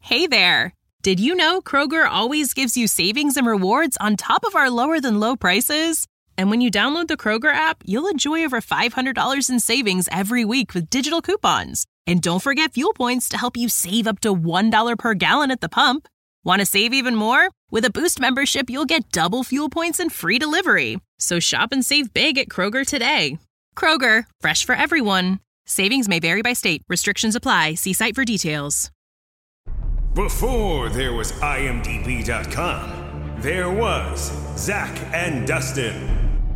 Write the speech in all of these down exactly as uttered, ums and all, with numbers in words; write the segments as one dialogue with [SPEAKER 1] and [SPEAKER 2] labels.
[SPEAKER 1] Hey there! Did you know Kroger always gives you savings and rewards on top of our lower-than-low prices? And when you download the Kroger app, you'll enjoy over five hundred dollars in savings every week with digital coupons. And don't forget fuel points to help you save up to one dollar per gallon at the pump. Want to save even more? With a Boost membership, you'll get double fuel points and free delivery. So shop and save big at Kroger today. Kroger, fresh for everyone. Savings may vary by state. Restrictions apply. See site for details.
[SPEAKER 2] Before there was I M D B dot com, there was Zach and Dustin.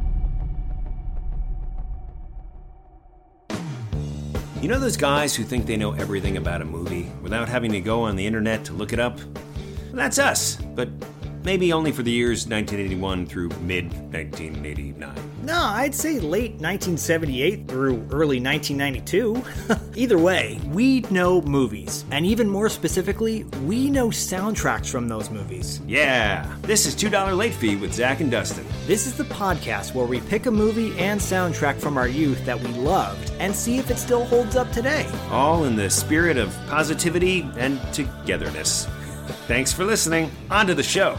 [SPEAKER 3] You know those guys who think they know everything about a movie without having to go on the internet to look it up? Well, that's us, but maybe only for the years nineteen eighty-one through mid nineteen eighty-nine.
[SPEAKER 4] No, I'd say late nineteen seventy-eight through early nineteen ninety-two. Either way, we know movies. And even more specifically, we know soundtracks from those movies.
[SPEAKER 3] Yeah, this is two dollar Late Fee with Zach and Dustin.
[SPEAKER 4] This is the podcast where we pick a movie and soundtrack from our youth that we loved and see if it still holds up today.
[SPEAKER 3] All in the spirit of positivity and togetherness. Thanks for listening. On to the show.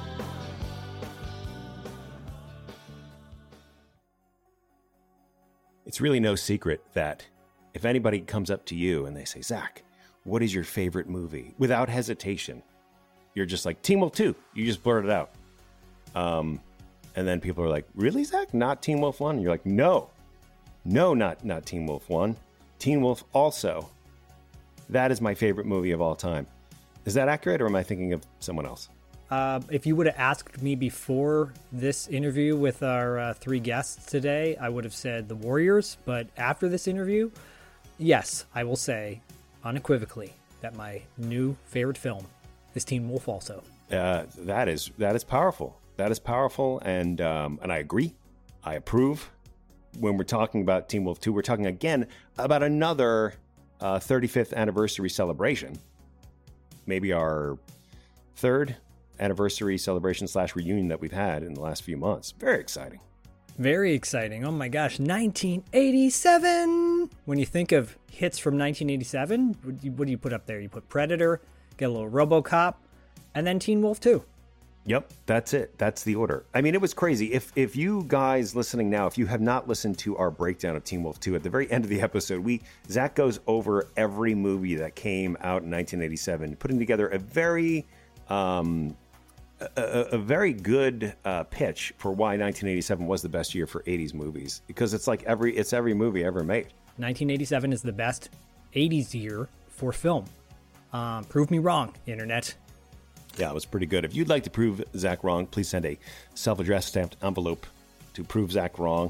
[SPEAKER 3] It's really no secret that if anybody comes up to you and they say, Zach, what is your favorite movie? Without hesitation, you're just like, Teen Wolf two. You just blurt it out. Um, and then people are like, really, Zach? Not Teen Wolf one? And you're like, no. No, not, not Teen Wolf one. Teen Wolf also. That is my favorite movie of all time. Is that accurate, or am I thinking of someone else?
[SPEAKER 5] Uh, if you would have asked me before this interview with our uh, three guests today, I would have said The Warriors. But after this interview, yes, I will say unequivocally that my new favorite film is Teen Wolf also.
[SPEAKER 3] Uh, that is that is powerful. That is powerful, and um, and I agree. I approve. When we're talking about Teen Wolf two, we're talking again about another uh, thirty-fifth anniversary celebration. Maybe our third anniversary celebration slash reunion that we've had in the last few months. Very exciting.
[SPEAKER 5] Very exciting. Oh my gosh, nineteen eighty-seven. When you think of hits from nineteen eighty-seven, what do you, what do you put up there? You put Predator, get a little RoboCop, and then Teen Wolf two.
[SPEAKER 3] Yep, that's it. That's the order. I mean, it was crazy. If if you guys listening now, if you have not listened to our breakdown of Teen Wolf two, at the very end of the episode, we Zach goes over every movie that came out in nineteen eighty-seven, putting together a very um, a, a, a very good uh, pitch for why nineteen eighty-seven was the best year for eighties movies, because it's like every it's every movie ever made.
[SPEAKER 5] nineteen eighty-seven is the best eighties year for film. Um, prove me wrong, internet.
[SPEAKER 3] Yeah, it was pretty good. If you'd like to prove Zach wrong, please send a self-addressed stamped envelope to prove Zach wrong.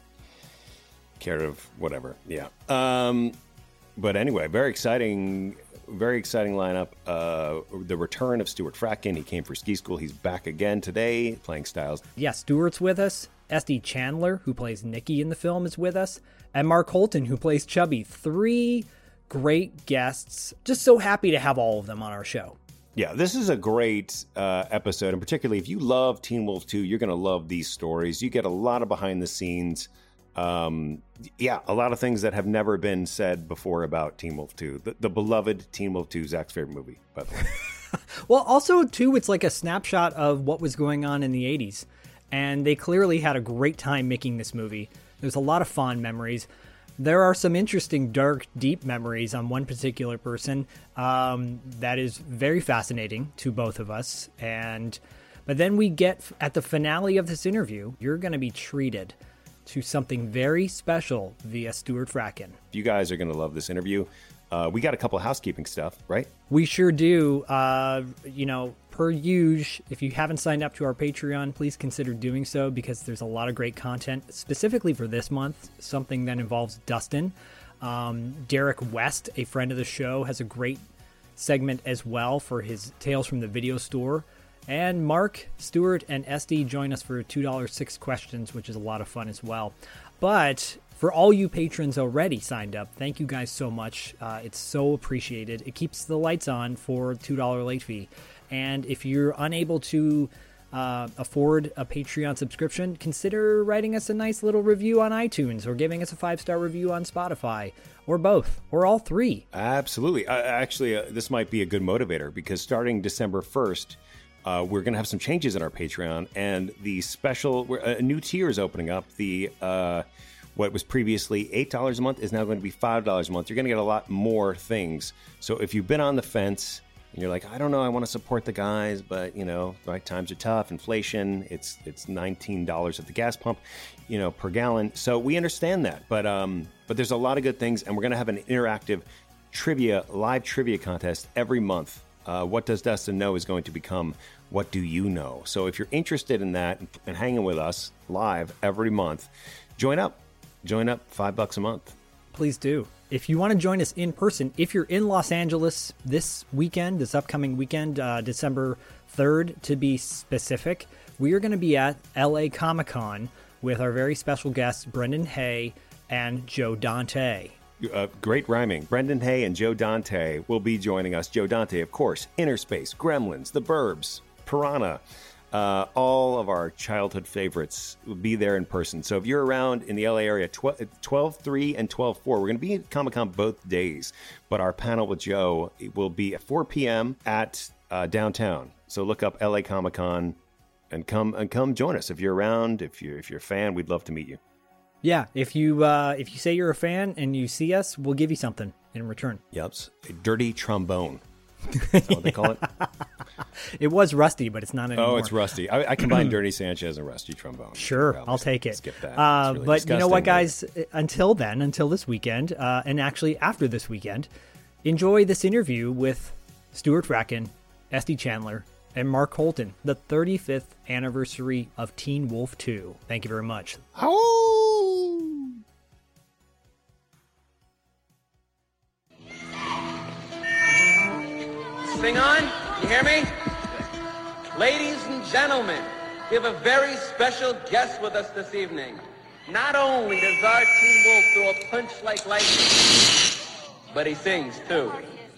[SPEAKER 3] Care of whatever. Yeah. Um, but anyway, very exciting, very exciting lineup. Uh, the return of Stuart Fratkin. He came for Ski School. He's back again today, playing Styles.
[SPEAKER 5] Yeah, Stuart's with us. S D Chandler, who plays Nikki in the film, is with us. And Mark Holton, who plays Chubby. Three great guests. Just so happy to have all of them on our show.
[SPEAKER 3] Yeah, this is a great uh, episode, and particularly if you love Teen Wolf two, you're going to love these stories. You get a lot of behind the scenes, um, yeah, a lot of things that have never been said before about Teen Wolf two. The, the beloved Teen Wolf two, Zach's favorite movie, by the way.
[SPEAKER 5] Well, also, too, it's like a snapshot of what was going on in the eighties, and they clearly had a great time making this movie. There's a lot of fond memories. There are some interesting, dark, deep memories on one particular person um, that is very fascinating to both of us. And but then we get at the finale of this interview, you're going to be treated to something very special via Stuart Fratkin.
[SPEAKER 3] You guys are going to love this interview. Uh, we got a couple of housekeeping stuff, right?
[SPEAKER 5] We sure do. Uh, you know, per usual, if you haven't signed up to our Patreon, please consider doing so, because there's a lot of great content specifically for this month, something that involves Dustin. Um, Derek West, a friend of the show, has a great segment as well for his Tales from the Video Store. And Mark, Stuart, and S D join us for two dollars six questions, which is a lot of fun as well. But for all you patrons already signed up, thank you guys so much. Uh, it's so appreciated. It keeps the lights on for two dollars late fee. And if you're unable to uh, afford a Patreon subscription, consider writing us a nice little review on iTunes or giving us a five-star review on Spotify, or both, or all three.
[SPEAKER 3] Absolutely. Uh, actually, uh, this might be a good motivator because starting December first, uh, we're going to have some changes in our Patreon, and the special, a new tier is opening up. The uh, what was previously eight dollars a month is now going to be five dollars a month. You're going to get a lot more things. So if you've been on the fence and you're like, I don't know, I want to support the guys, but, you know, right, times are tough, inflation, it's it's nineteen dollars at the gas pump, you know, per gallon. So we understand that. But um, but there's a lot of good things, and we're going to have an interactive trivia, live trivia contest every month. Uh, What Does Dustin Know is going to become What Do You Know? So if you're interested in that and, and hanging with us live every month, join up. Join up, five bucks a month.
[SPEAKER 5] Please do. If you want to join us in person, if you're in Los Angeles this weekend, this upcoming weekend, uh, December third to be specific, we are going to be at L A Comic-Con with our very special guests, Brendan Hay and Joe Dante.
[SPEAKER 3] Uh, great rhyming. Brendan Hay and Joe Dante will be joining us. Joe Dante, of course, Inner Space, Gremlins, The Burbs, Piranha, uh, all of our childhood favorites will be there in person. So if you're around in the L A area, twelve three and twelve four, we're going to be at Comic-Con both days, but our panel with Joe will be at four p.m. at uh, downtown. So look up L A Comic-Con and come and come join us. If you're around, if you're, if you're a fan, we'd love to meet you.
[SPEAKER 5] Yeah, if you uh, if you say you're a fan and you see us, we'll give you something in return.
[SPEAKER 3] Yep, a dirty trombone. That's what they call it.
[SPEAKER 5] It was Rusty, but it's not anymore.
[SPEAKER 3] Oh, it's Rusty. I, I combine Dirty Sanchez and Rusty trombone.
[SPEAKER 5] Sure,
[SPEAKER 3] I'll
[SPEAKER 5] I'll take it.
[SPEAKER 3] Skip that.
[SPEAKER 5] Uh,
[SPEAKER 3] really
[SPEAKER 5] but you know what,
[SPEAKER 3] disgusting,
[SPEAKER 5] guys? Until then, until this weekend, uh, and actually after this weekend, enjoy this interview with Stuart Fratkin, S D Chandler, and Mark Holton, the thirty-fifth anniversary of Teen Wolf two. Thank you very much.
[SPEAKER 6] Sing on? You hear me? Ladies and gentlemen, we have a very special guest with us this evening. Not only does our Teen Wolf throw a punch like lightning, but he sings too.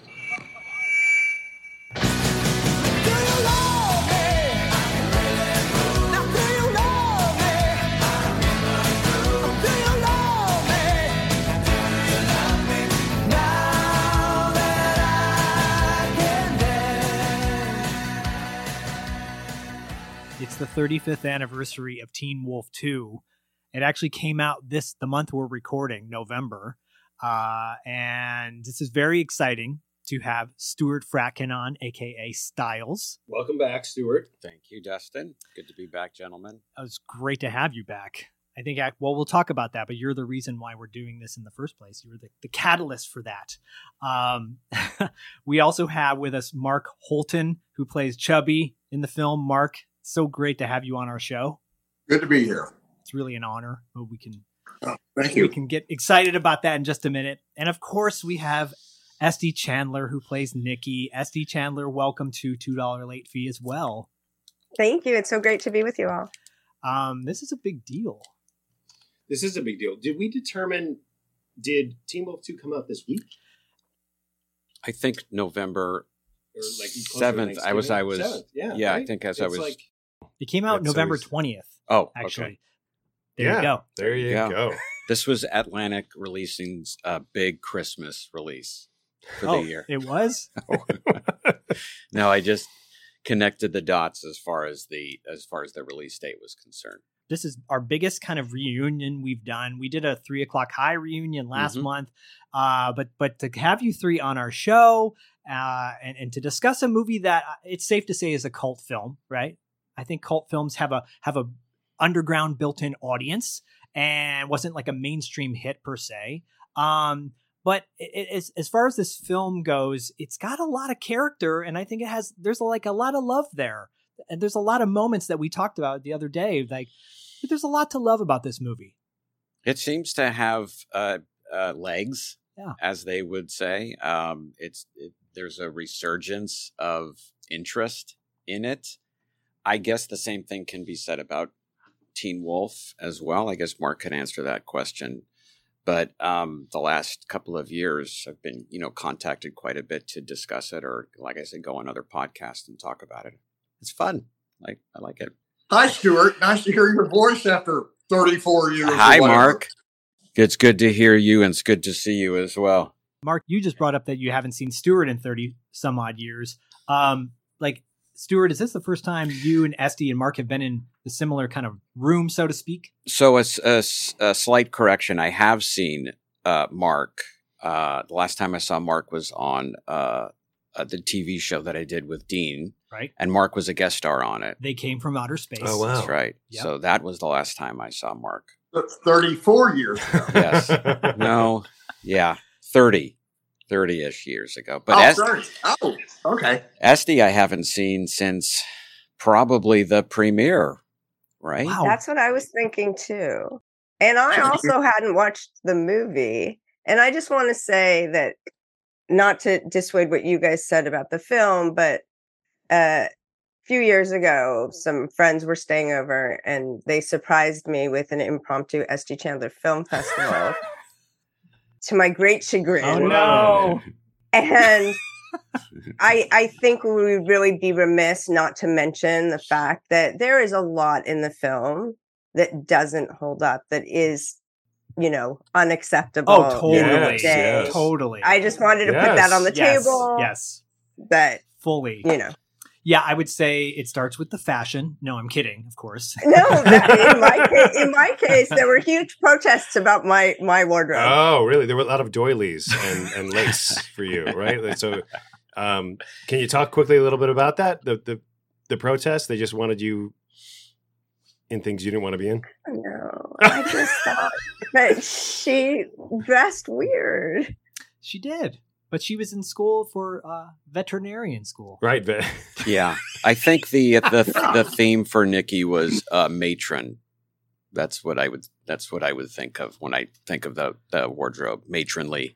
[SPEAKER 7] It's the thirty-fifth anniversary of Teen Wolf two. It actually came out this the month we're recording, November. Uh, and this is very exciting to have Stuart Fratkin on, a k a. Styles.
[SPEAKER 3] Welcome back, Stuart.
[SPEAKER 8] Thank you, Dustin. Good to be back, gentlemen.
[SPEAKER 7] It was great to have you back. I think, I, well, we'll talk about that, but you're the reason why we're doing this in the first place. You were the, the catalyst for that. Um, we also have with us Mark Holton, who plays Chubby in the film. Mark, so great to have you on our show.
[SPEAKER 9] Good to be here.
[SPEAKER 7] It's really an honor. But we can
[SPEAKER 9] oh, thank you.
[SPEAKER 7] We can get excited about that in just a minute. And of course, we have S D Chandler, who plays Nikki. S D Chandler, welcome to two dollars Late Fee as well.
[SPEAKER 10] Thank you. It's so great to be with you all.
[SPEAKER 7] Um, this is a big deal.
[SPEAKER 11] This is a big deal. Did we determine, did Teen Wolf two come out this week?
[SPEAKER 8] I think November
[SPEAKER 11] Or like
[SPEAKER 8] seventh. I was, I was,
[SPEAKER 11] seventh. Yeah,
[SPEAKER 8] yeah
[SPEAKER 11] right?
[SPEAKER 8] I think as
[SPEAKER 11] it's
[SPEAKER 8] I was.
[SPEAKER 11] Like,
[SPEAKER 7] it came out
[SPEAKER 3] That's
[SPEAKER 7] November
[SPEAKER 3] always...
[SPEAKER 7] twentieth.
[SPEAKER 8] Oh,
[SPEAKER 7] actually.
[SPEAKER 8] Okay.
[SPEAKER 7] There
[SPEAKER 11] yeah,
[SPEAKER 7] you go.
[SPEAKER 11] There you
[SPEAKER 8] yeah.
[SPEAKER 11] go.
[SPEAKER 8] This was Atlantic releasing's uh, big Christmas release for
[SPEAKER 7] oh,
[SPEAKER 8] the year.
[SPEAKER 7] It was?
[SPEAKER 8] No, I just connected the dots as far as the as far as the release date was concerned.
[SPEAKER 7] This is our biggest kind of reunion we've done. We did a three o'clock high reunion last
[SPEAKER 8] Mm-hmm.
[SPEAKER 7] month, uh, but but to have you three on our show uh, and, and to discuss a movie that it's safe to say is a cult film, right? I think cult films have a have a underground built-in audience and wasn't like a mainstream hit per se. Um, but it, it, as as far as this film goes, it's got a lot of character, and I think it has. There's like a lot of love there. And there's a lot of moments that we talked about the other day. Like, there's a lot to love about this movie.
[SPEAKER 8] It seems to have uh, uh, legs,
[SPEAKER 7] yeah.
[SPEAKER 8] as they would say. Um, it's it, there's a resurgence of interest in it. I guess the same thing can be said about Teen Wolf as well. I guess Mark could answer that question. But um, the last couple of years, I've been, you know, contacted quite a bit to discuss it, or like I said, go on other podcasts and talk about it. It's fun. Like I like it.
[SPEAKER 9] Hi, Stuart. Nice to hear your voice after thirty-four years.
[SPEAKER 8] Hi,
[SPEAKER 9] or whatever.
[SPEAKER 8] Mark. It's good to hear you, and it's good to see you as well.
[SPEAKER 7] Mark, you just brought up that you haven't seen Stuart in thirty some odd years. Um, like, Stuart, is this the first time you and Esty and Mark have been in the similar kind of room, so to speak?
[SPEAKER 8] So a, a, a slight correction. I have seen uh, Mark. Uh, the last time I saw Mark was on uh, uh, the T V show that I did with Dean.
[SPEAKER 7] Right.
[SPEAKER 8] And Mark was a guest star on it.
[SPEAKER 7] They came from outer space.
[SPEAKER 3] Oh, wow.
[SPEAKER 8] That's right.
[SPEAKER 7] Yep.
[SPEAKER 8] So that was the last time I saw Mark.
[SPEAKER 9] That's thirty-four years ago.
[SPEAKER 8] Yes. No. Yeah. thirty. thirty-ish years ago. But
[SPEAKER 9] oh,
[SPEAKER 8] Es-
[SPEAKER 9] thirty. Oh, okay.
[SPEAKER 8] Esty I haven't seen since probably the premiere, right?
[SPEAKER 7] Wow.
[SPEAKER 10] That's what I was thinking too. And I also hadn't watched the movie. And I just want to say that, not to dissuade what you guys said about the film, but uh, a few years ago, some friends were staying over and they surprised me with an impromptu S G Chandler Film Festival to my great chagrin.
[SPEAKER 7] Oh, no.
[SPEAKER 10] And I I think we would really be remiss not to mention the fact that there is a lot in the film that doesn't hold up, that is, you know, unacceptable.
[SPEAKER 7] Oh, totally.
[SPEAKER 10] in the
[SPEAKER 3] Yes,
[SPEAKER 10] day.
[SPEAKER 3] yes.
[SPEAKER 7] Totally.
[SPEAKER 10] I just wanted to put
[SPEAKER 3] Yes.
[SPEAKER 10] that on the
[SPEAKER 7] yes.
[SPEAKER 10] table.
[SPEAKER 7] Yes.
[SPEAKER 10] That,
[SPEAKER 7] Fully.
[SPEAKER 10] you know.
[SPEAKER 7] Yeah, I would say it starts with the fashion. No, I'm kidding, of course.
[SPEAKER 10] No, that, in my case, in my case, there were huge protests about my my wardrobe.
[SPEAKER 3] Oh, really? There were a lot of doilies and, and lace for you, right? So, um, can you talk quickly a little bit about that? The the the protest? They just wanted you in things you didn't want to be in?
[SPEAKER 10] No, I just thought that she dressed weird.
[SPEAKER 7] She did. But she was in school for uh, veterinarian school.
[SPEAKER 3] Right. But
[SPEAKER 8] Yeah. I think the the the theme for Nikki was uh, matron. That's what I would that's what I would think of when I think of the, the wardrobe, matronly.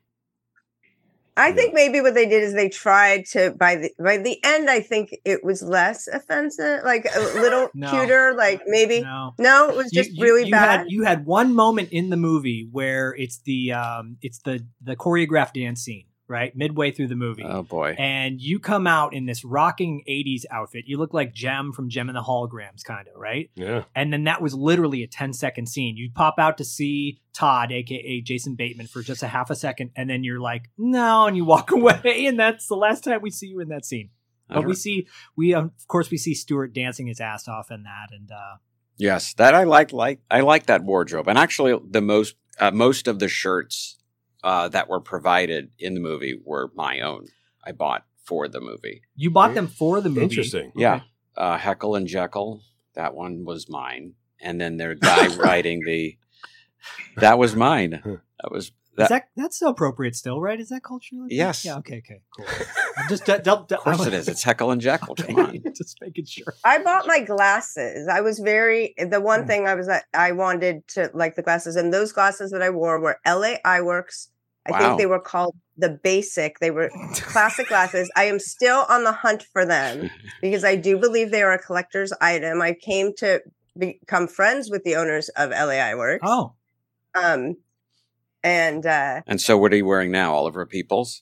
[SPEAKER 10] I think maybe what they did is they tried to by the by the end. I think it was less offensive, like a little
[SPEAKER 7] No.
[SPEAKER 10] cuter. Like maybe
[SPEAKER 7] No.
[SPEAKER 10] no, it was just
[SPEAKER 7] you,
[SPEAKER 10] really
[SPEAKER 7] you
[SPEAKER 10] bad.
[SPEAKER 7] Had, you had one moment in the movie where it's the um, it's the the choreographed dance scene, right? Midway through the movie.
[SPEAKER 8] Oh boy.
[SPEAKER 7] And you come out in this rocking eighties outfit. You look like Jem from Jem and the Holograms, kind of, right?
[SPEAKER 3] yeah.
[SPEAKER 7] And then that was literally a ten second scene. You pop out to see Todd, aka Jason Bateman, for just a half a second, and then you're like, no, and you walk away, and that's the last time we see you in that scene. But we see, we um, of course, we see Stuart dancing his ass off in that, and uh,
[SPEAKER 8] Yes, that I like. Like I like that wardrobe, and actually, the most uh, most of the shirts uh, that were provided in the movie were my own. I bought for the movie.
[SPEAKER 7] you bought them for the movie.
[SPEAKER 3] Interesting.
[SPEAKER 8] Yeah, uh, Heckle and Jekyll. That one was mine, and then their guy writing the. That was mine. That was
[SPEAKER 7] Is
[SPEAKER 8] that.
[SPEAKER 7] that that's still appropriate still, right? Is that culturally?
[SPEAKER 8] Yes.
[SPEAKER 7] Yeah. Okay. Okay. Cool. I'm just uh, del- del-
[SPEAKER 8] Of course it is. It's Heckle and Jekyll. Come on.
[SPEAKER 7] just making sure.
[SPEAKER 10] I bought my glasses. I was very the one
[SPEAKER 7] Mm.
[SPEAKER 10] thing I was I wanted to like the glasses, and those glasses that I wore were L A Eyeworks. I
[SPEAKER 8] Wow.
[SPEAKER 10] think they were called the Basic. They were classic glasses. I am still on the hunt for them because I do believe they are a collector's item. I came to become friends with the owners of L A Eyeworks.
[SPEAKER 7] Oh,
[SPEAKER 10] Um, and uh,
[SPEAKER 8] And so, what are you wearing now, Oliver Peoples?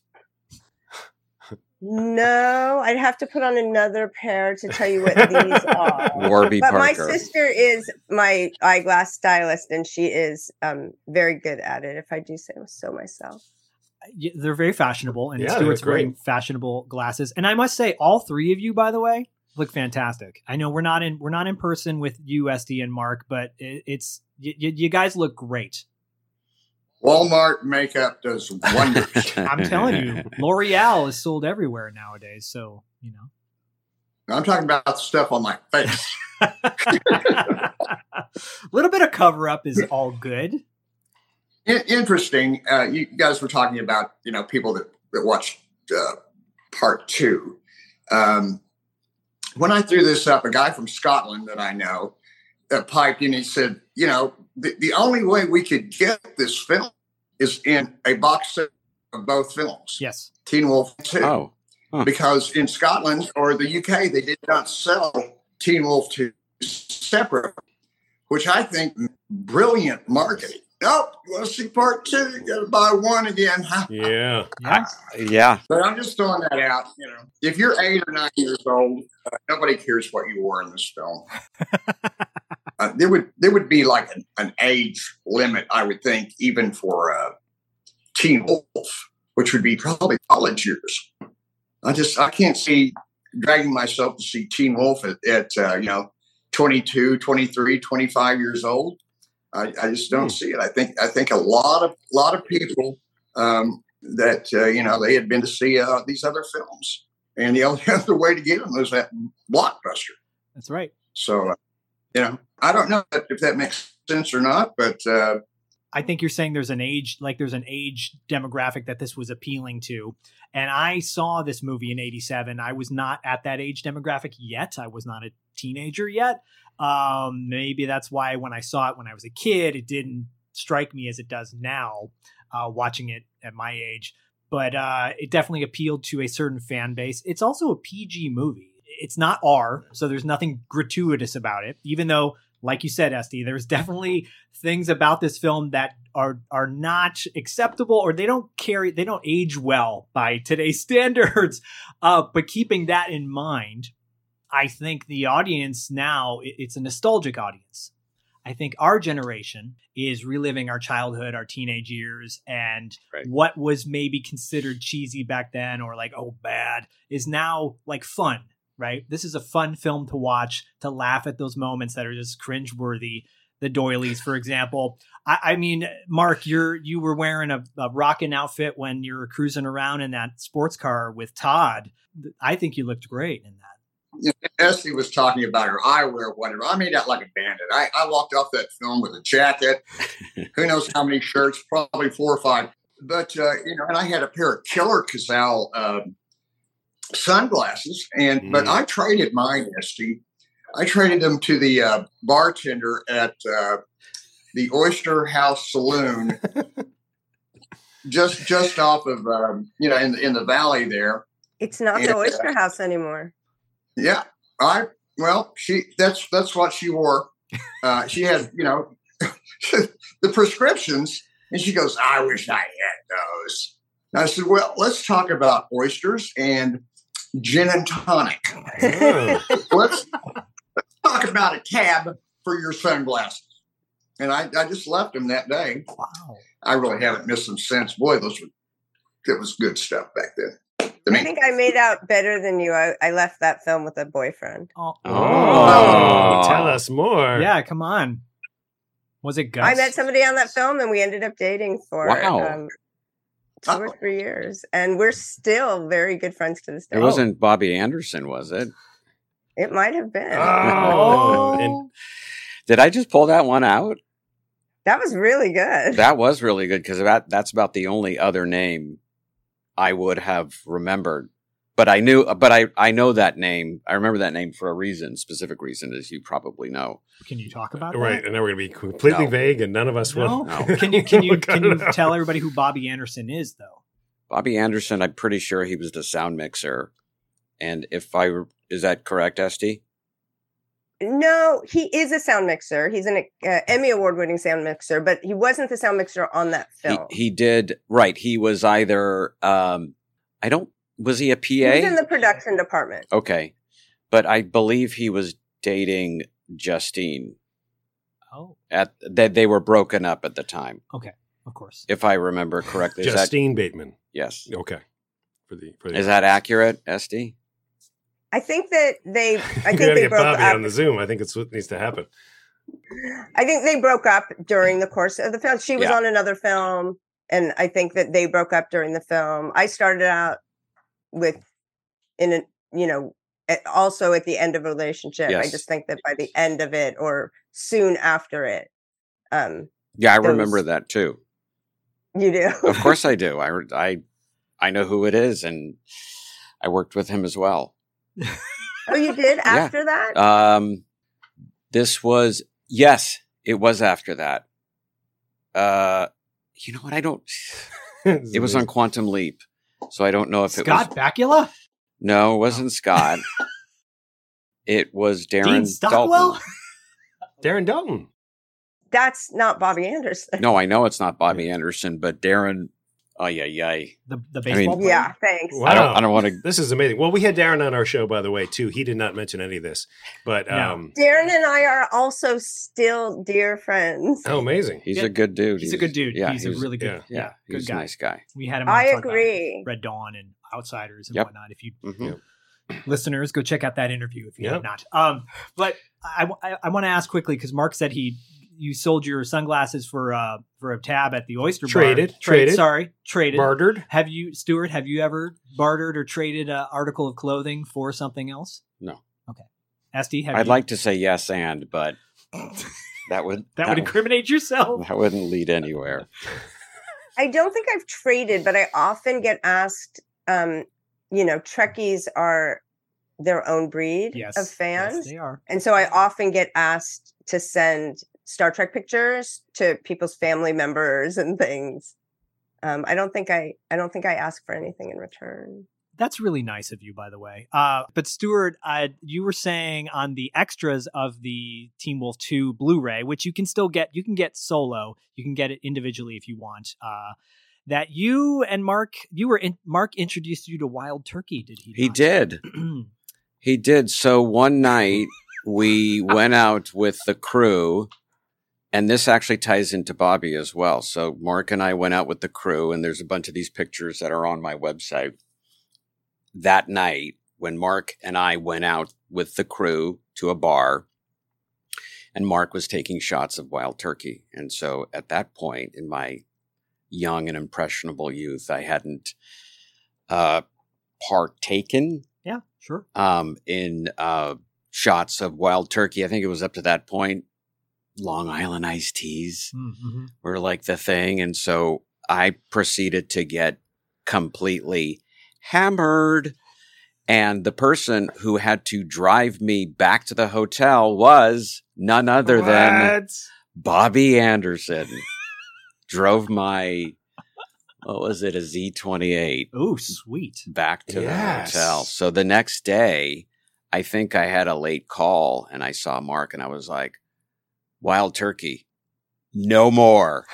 [SPEAKER 10] no, I'd have to put on another pair to tell you what these are.
[SPEAKER 8] Warby
[SPEAKER 10] But my
[SPEAKER 8] Parker.
[SPEAKER 10] sister is my eyeglass stylist, and she is um, very good at it, if I do say so myself.
[SPEAKER 7] yeah, they're very fashionable, and
[SPEAKER 3] Yeah,
[SPEAKER 7] Stuart's
[SPEAKER 3] they're great.
[SPEAKER 7] wearing fashionable glasses. And I must say, all three of you, by the way, look fantastic. I know we're not in we're not in person with you, Esty and Mark, but it, it's y- y- you guys look great.
[SPEAKER 9] Walmart makeup does wonders.
[SPEAKER 7] I'm telling you, L'Oreal is sold everywhere nowadays. So you know,
[SPEAKER 9] I'm talking about the stuff on my face.
[SPEAKER 7] a little bit of cover up is all good.
[SPEAKER 9] In- interesting. Uh, you guys were talking about, you know, people that, that watched uh, part two. Um, when I threw this up, a guy from Scotland that I know uh, piped in. He said, you know, the, the only way we could get this film is in a box set of both films.
[SPEAKER 7] Yes.
[SPEAKER 9] Teen Wolf two.
[SPEAKER 8] Oh. Huh.
[SPEAKER 9] Because in Scotland or the U K, they did not sell Teen Wolf two separate, which I think brilliant marketing. nope, you want to see part two? You got to buy one again.
[SPEAKER 3] Yeah.
[SPEAKER 8] Yeah. I, yeah.
[SPEAKER 9] But I'm just throwing that out. You know, if you're eight or nine years old, uh, nobody cares what you wore in this film. uh, there would there would be like an, an age limit, I would think, even for uh, Teen Wolf, which would be probably college years. I just I can't see dragging myself to see Teen Wolf at, at uh, you know twenty-two, twenty-three, twenty-five years old. I, I just don't see it. I think I think a lot of lot of people um, that uh, you know they had been to see uh, these other films, and the only other way to get them was that Blockbuster.
[SPEAKER 7] That's right.
[SPEAKER 9] So, uh, you know, I don't know if that makes sense or not, but uh,
[SPEAKER 7] I think you're saying there's an age, like there's an age demographic that this was appealing to. And I saw this movie in eighty-seven. I was not at that age demographic yet. I was not a teenager yet. Um, maybe that's why when I saw it when I was a kid, it didn't strike me as it does now, uh, watching it at my age. But uh, it definitely appealed to a certain fan base. It's also a P G movie. It's not R, so there's nothing gratuitous about it, even though, like you said, Esty, there's definitely things about this film that are are not acceptable, or they don't carry, they don't age well by today's standards. Uh, but keeping that in mind, I think the audience now, it's a nostalgic audience. I think our generation is reliving our childhood, our teenage years, and right. what was maybe considered cheesy back then or like, oh, bad, is now like fun, right? This is a fun film to watch, to laugh at those moments that are just cringeworthy. The doilies, for example. I, I mean, Mark, you're you were wearing a, a rockin' outfit when you were cruising around in that sports car with Todd. I think you looked great in that.
[SPEAKER 9] You know, Esty was talking about her eyewear, whatever. I made out like a bandit. I, I walked off that film with a jacket. Who knows how many shirts? Probably four or five. But uh, you know, and I had a pair of Killer Cazal um, sunglasses, and mm. but I traded mine, Esty. I traded them to the uh, bartender at uh, the Oyster House Saloon, just just off of um, you know in in the valley there.
[SPEAKER 10] It's not and, the Oyster uh, House anymore.
[SPEAKER 9] Yeah, I well she that's that's what she wore. Uh, she had you know the prescriptions, and she goes, "I wish I had those." And I said, "Well, let's talk about oysters and gin and tonic. Oh. let's." Talk about a tab for your sunglasses." And I, I just left them that day.
[SPEAKER 7] Wow.
[SPEAKER 9] I really haven't missed them since. Boy, those were, it was good stuff back then.
[SPEAKER 10] I, mean, I think I made out better than you. I, I left that film with a boyfriend.
[SPEAKER 7] Oh.
[SPEAKER 3] oh. oh. Tell us more.
[SPEAKER 7] Yeah, come on. Was it Gus?
[SPEAKER 10] I met somebody on that film and we ended up dating for
[SPEAKER 8] wow.
[SPEAKER 10] um, two oh. or three years. And we're still very good friends to this day.
[SPEAKER 8] It wasn't Bobby Anderson, was it?
[SPEAKER 10] It might have been.
[SPEAKER 8] Oh. And did I just pull that one out?
[SPEAKER 10] That was really good.
[SPEAKER 8] That was really good because that, that's about the only other name I would have remembered. But I knew, but I, I know that name. I remember that name for a reason, specific reason, as you probably know.
[SPEAKER 7] Can you talk about that?
[SPEAKER 3] Right, and now we're going to be completely
[SPEAKER 8] no.
[SPEAKER 3] vague, and none of us
[SPEAKER 7] no?
[SPEAKER 3] will.
[SPEAKER 7] No. Can you can you can you tell everybody who Bobby Anderson is, though?
[SPEAKER 8] Bobby Anderson, I'm pretty sure he was the sound mixer. And if I is that correct, Esty?
[SPEAKER 10] No, he is a sound mixer. He's an uh, Emmy award-winning sound mixer, but he wasn't the sound mixer on that film.
[SPEAKER 8] He, he did right. He was either um, I don't was he a P A?
[SPEAKER 10] He was in the production department.
[SPEAKER 8] Okay, but I believe he was dating Justine.
[SPEAKER 7] Oh,
[SPEAKER 8] at that they were broken up at the time.
[SPEAKER 7] Okay, of course,
[SPEAKER 8] if I remember correctly.
[SPEAKER 3] Justine
[SPEAKER 8] that,
[SPEAKER 3] Bateman.
[SPEAKER 8] Yes.
[SPEAKER 3] Okay. For the, for the
[SPEAKER 8] is that accurate, Esty?
[SPEAKER 10] I think that they. I think
[SPEAKER 3] they
[SPEAKER 10] they
[SPEAKER 3] broke
[SPEAKER 10] Bobby
[SPEAKER 3] up
[SPEAKER 10] on
[SPEAKER 3] on the Zoom. I think it's what needs to happen.
[SPEAKER 10] I think they broke up during the course of the film. She was
[SPEAKER 8] yeah.
[SPEAKER 10] on another film, and I think that they broke up during the film. I started out with, in a you know, at, also at the end of a relationship.
[SPEAKER 8] Yes.
[SPEAKER 10] I just think that by the end of it, or soon after it, um,
[SPEAKER 8] yeah, I
[SPEAKER 10] those,
[SPEAKER 8] remember that too.
[SPEAKER 10] You do,
[SPEAKER 8] of course, I do. I I I know who it is, and I worked with him as well.
[SPEAKER 10] Oh, you did after
[SPEAKER 8] yeah.
[SPEAKER 10] that?
[SPEAKER 8] Um, this was, yes, it was after that. Uh, you know what? I don't, it was on Quantum Leap. So I don't know if
[SPEAKER 7] Scott
[SPEAKER 8] it was.
[SPEAKER 7] Scott Bakula?
[SPEAKER 8] No, it wasn't Scott. It was Darren
[SPEAKER 7] Dean Stockwell?
[SPEAKER 8] Dalton.
[SPEAKER 3] Darren Dalton.
[SPEAKER 10] That's not Bobby Anderson.
[SPEAKER 8] No, I know it's not Bobby Anderson, but Darren. Oh yeah, yeah.
[SPEAKER 7] The the
[SPEAKER 8] I
[SPEAKER 7] baseball
[SPEAKER 8] mean-
[SPEAKER 7] player?
[SPEAKER 10] Yeah, thanks.
[SPEAKER 11] Wow.
[SPEAKER 8] I don't. I don't want to.
[SPEAKER 11] This is amazing. Well, we had Darren on our show, by the way, too. He did not mention any of this, but
[SPEAKER 7] No.
[SPEAKER 11] um,
[SPEAKER 10] Darren and I are also still dear friends.
[SPEAKER 11] oh, amazing.
[SPEAKER 8] He's
[SPEAKER 7] Yeah.
[SPEAKER 8] a good dude.
[SPEAKER 7] He's a good dude.
[SPEAKER 8] Yeah,
[SPEAKER 7] he's, a really good,
[SPEAKER 11] yeah,
[SPEAKER 8] yeah.
[SPEAKER 7] good
[SPEAKER 8] He's
[SPEAKER 7] guy.
[SPEAKER 8] a nice guy.
[SPEAKER 7] We had him on
[SPEAKER 10] I
[SPEAKER 7] to talk about
[SPEAKER 10] agree.
[SPEAKER 7] Red Dawn and Outsiders and
[SPEAKER 8] Yep.
[SPEAKER 7] whatnot. If you
[SPEAKER 8] Mhm.
[SPEAKER 7] listeners, go check out that interview if you
[SPEAKER 11] Yep.
[SPEAKER 7] have not. Um, but I, I, I want to ask quickly because Mark said he you sold your sunglasses for uh for a tab at the Oyster
[SPEAKER 11] Traded,
[SPEAKER 7] Bar. Trade-
[SPEAKER 11] traded.
[SPEAKER 7] Sorry, traded.
[SPEAKER 11] Bartered.
[SPEAKER 7] Have you, Stuart? Have you ever bartered or traded an article of clothing for something else?
[SPEAKER 8] No.
[SPEAKER 7] Okay. Esty, have
[SPEAKER 8] I'd
[SPEAKER 7] you?
[SPEAKER 8] like to say yes and, but that would
[SPEAKER 7] that would incriminate yourself.
[SPEAKER 8] that wouldn't lead anywhere.
[SPEAKER 10] I don't think I've traded, but I often get asked, um, you know, Trekkies are their own breed
[SPEAKER 7] Yes,
[SPEAKER 10] of fans.
[SPEAKER 7] yes, they are.
[SPEAKER 10] And so I often get asked to send Star Trek pictures to people's family members and things. Um, I don't think I I don't think I ask for anything in return.
[SPEAKER 7] That's really nice of you, by the way. Uh, but Stuart, uh, you were saying on the extras of the Teen Wolf two Blu-ray, which you can still get, you can get solo, you can get it individually if you want. Uh, that you and Mark, you were in, Mark introduced you to Wild Turkey, did he?
[SPEAKER 8] He
[SPEAKER 7] not?
[SPEAKER 8] did. He did. So one night we went out with the crew, and this actually ties into Bobby as well. So Mark and I went out with the crew, and there's a bunch of these pictures that are on my website. That night, when Mark and I went out with the crew to a bar, and Mark was taking shots of Wild Turkey. And so at that point in my young and impressionable youth, I hadn't uh, partaken
[SPEAKER 7] Yeah, sure.
[SPEAKER 8] um, in uh, shots of Wild Turkey. I think it was up to that point, Long Island iced teas
[SPEAKER 7] Mm-hmm.
[SPEAKER 8] were like the thing. And so I proceeded to get completely hammered. And the person who had to drive me back to the hotel was none other than
[SPEAKER 11] What?
[SPEAKER 8] Bobby Anderson. Drove my, what was it, a Z twenty-eight
[SPEAKER 7] Oh, sweet.
[SPEAKER 8] back to
[SPEAKER 11] Yes.
[SPEAKER 8] the hotel. So the next day, I think I had a late call and I saw Mark and I was like, Wild Turkey, no more.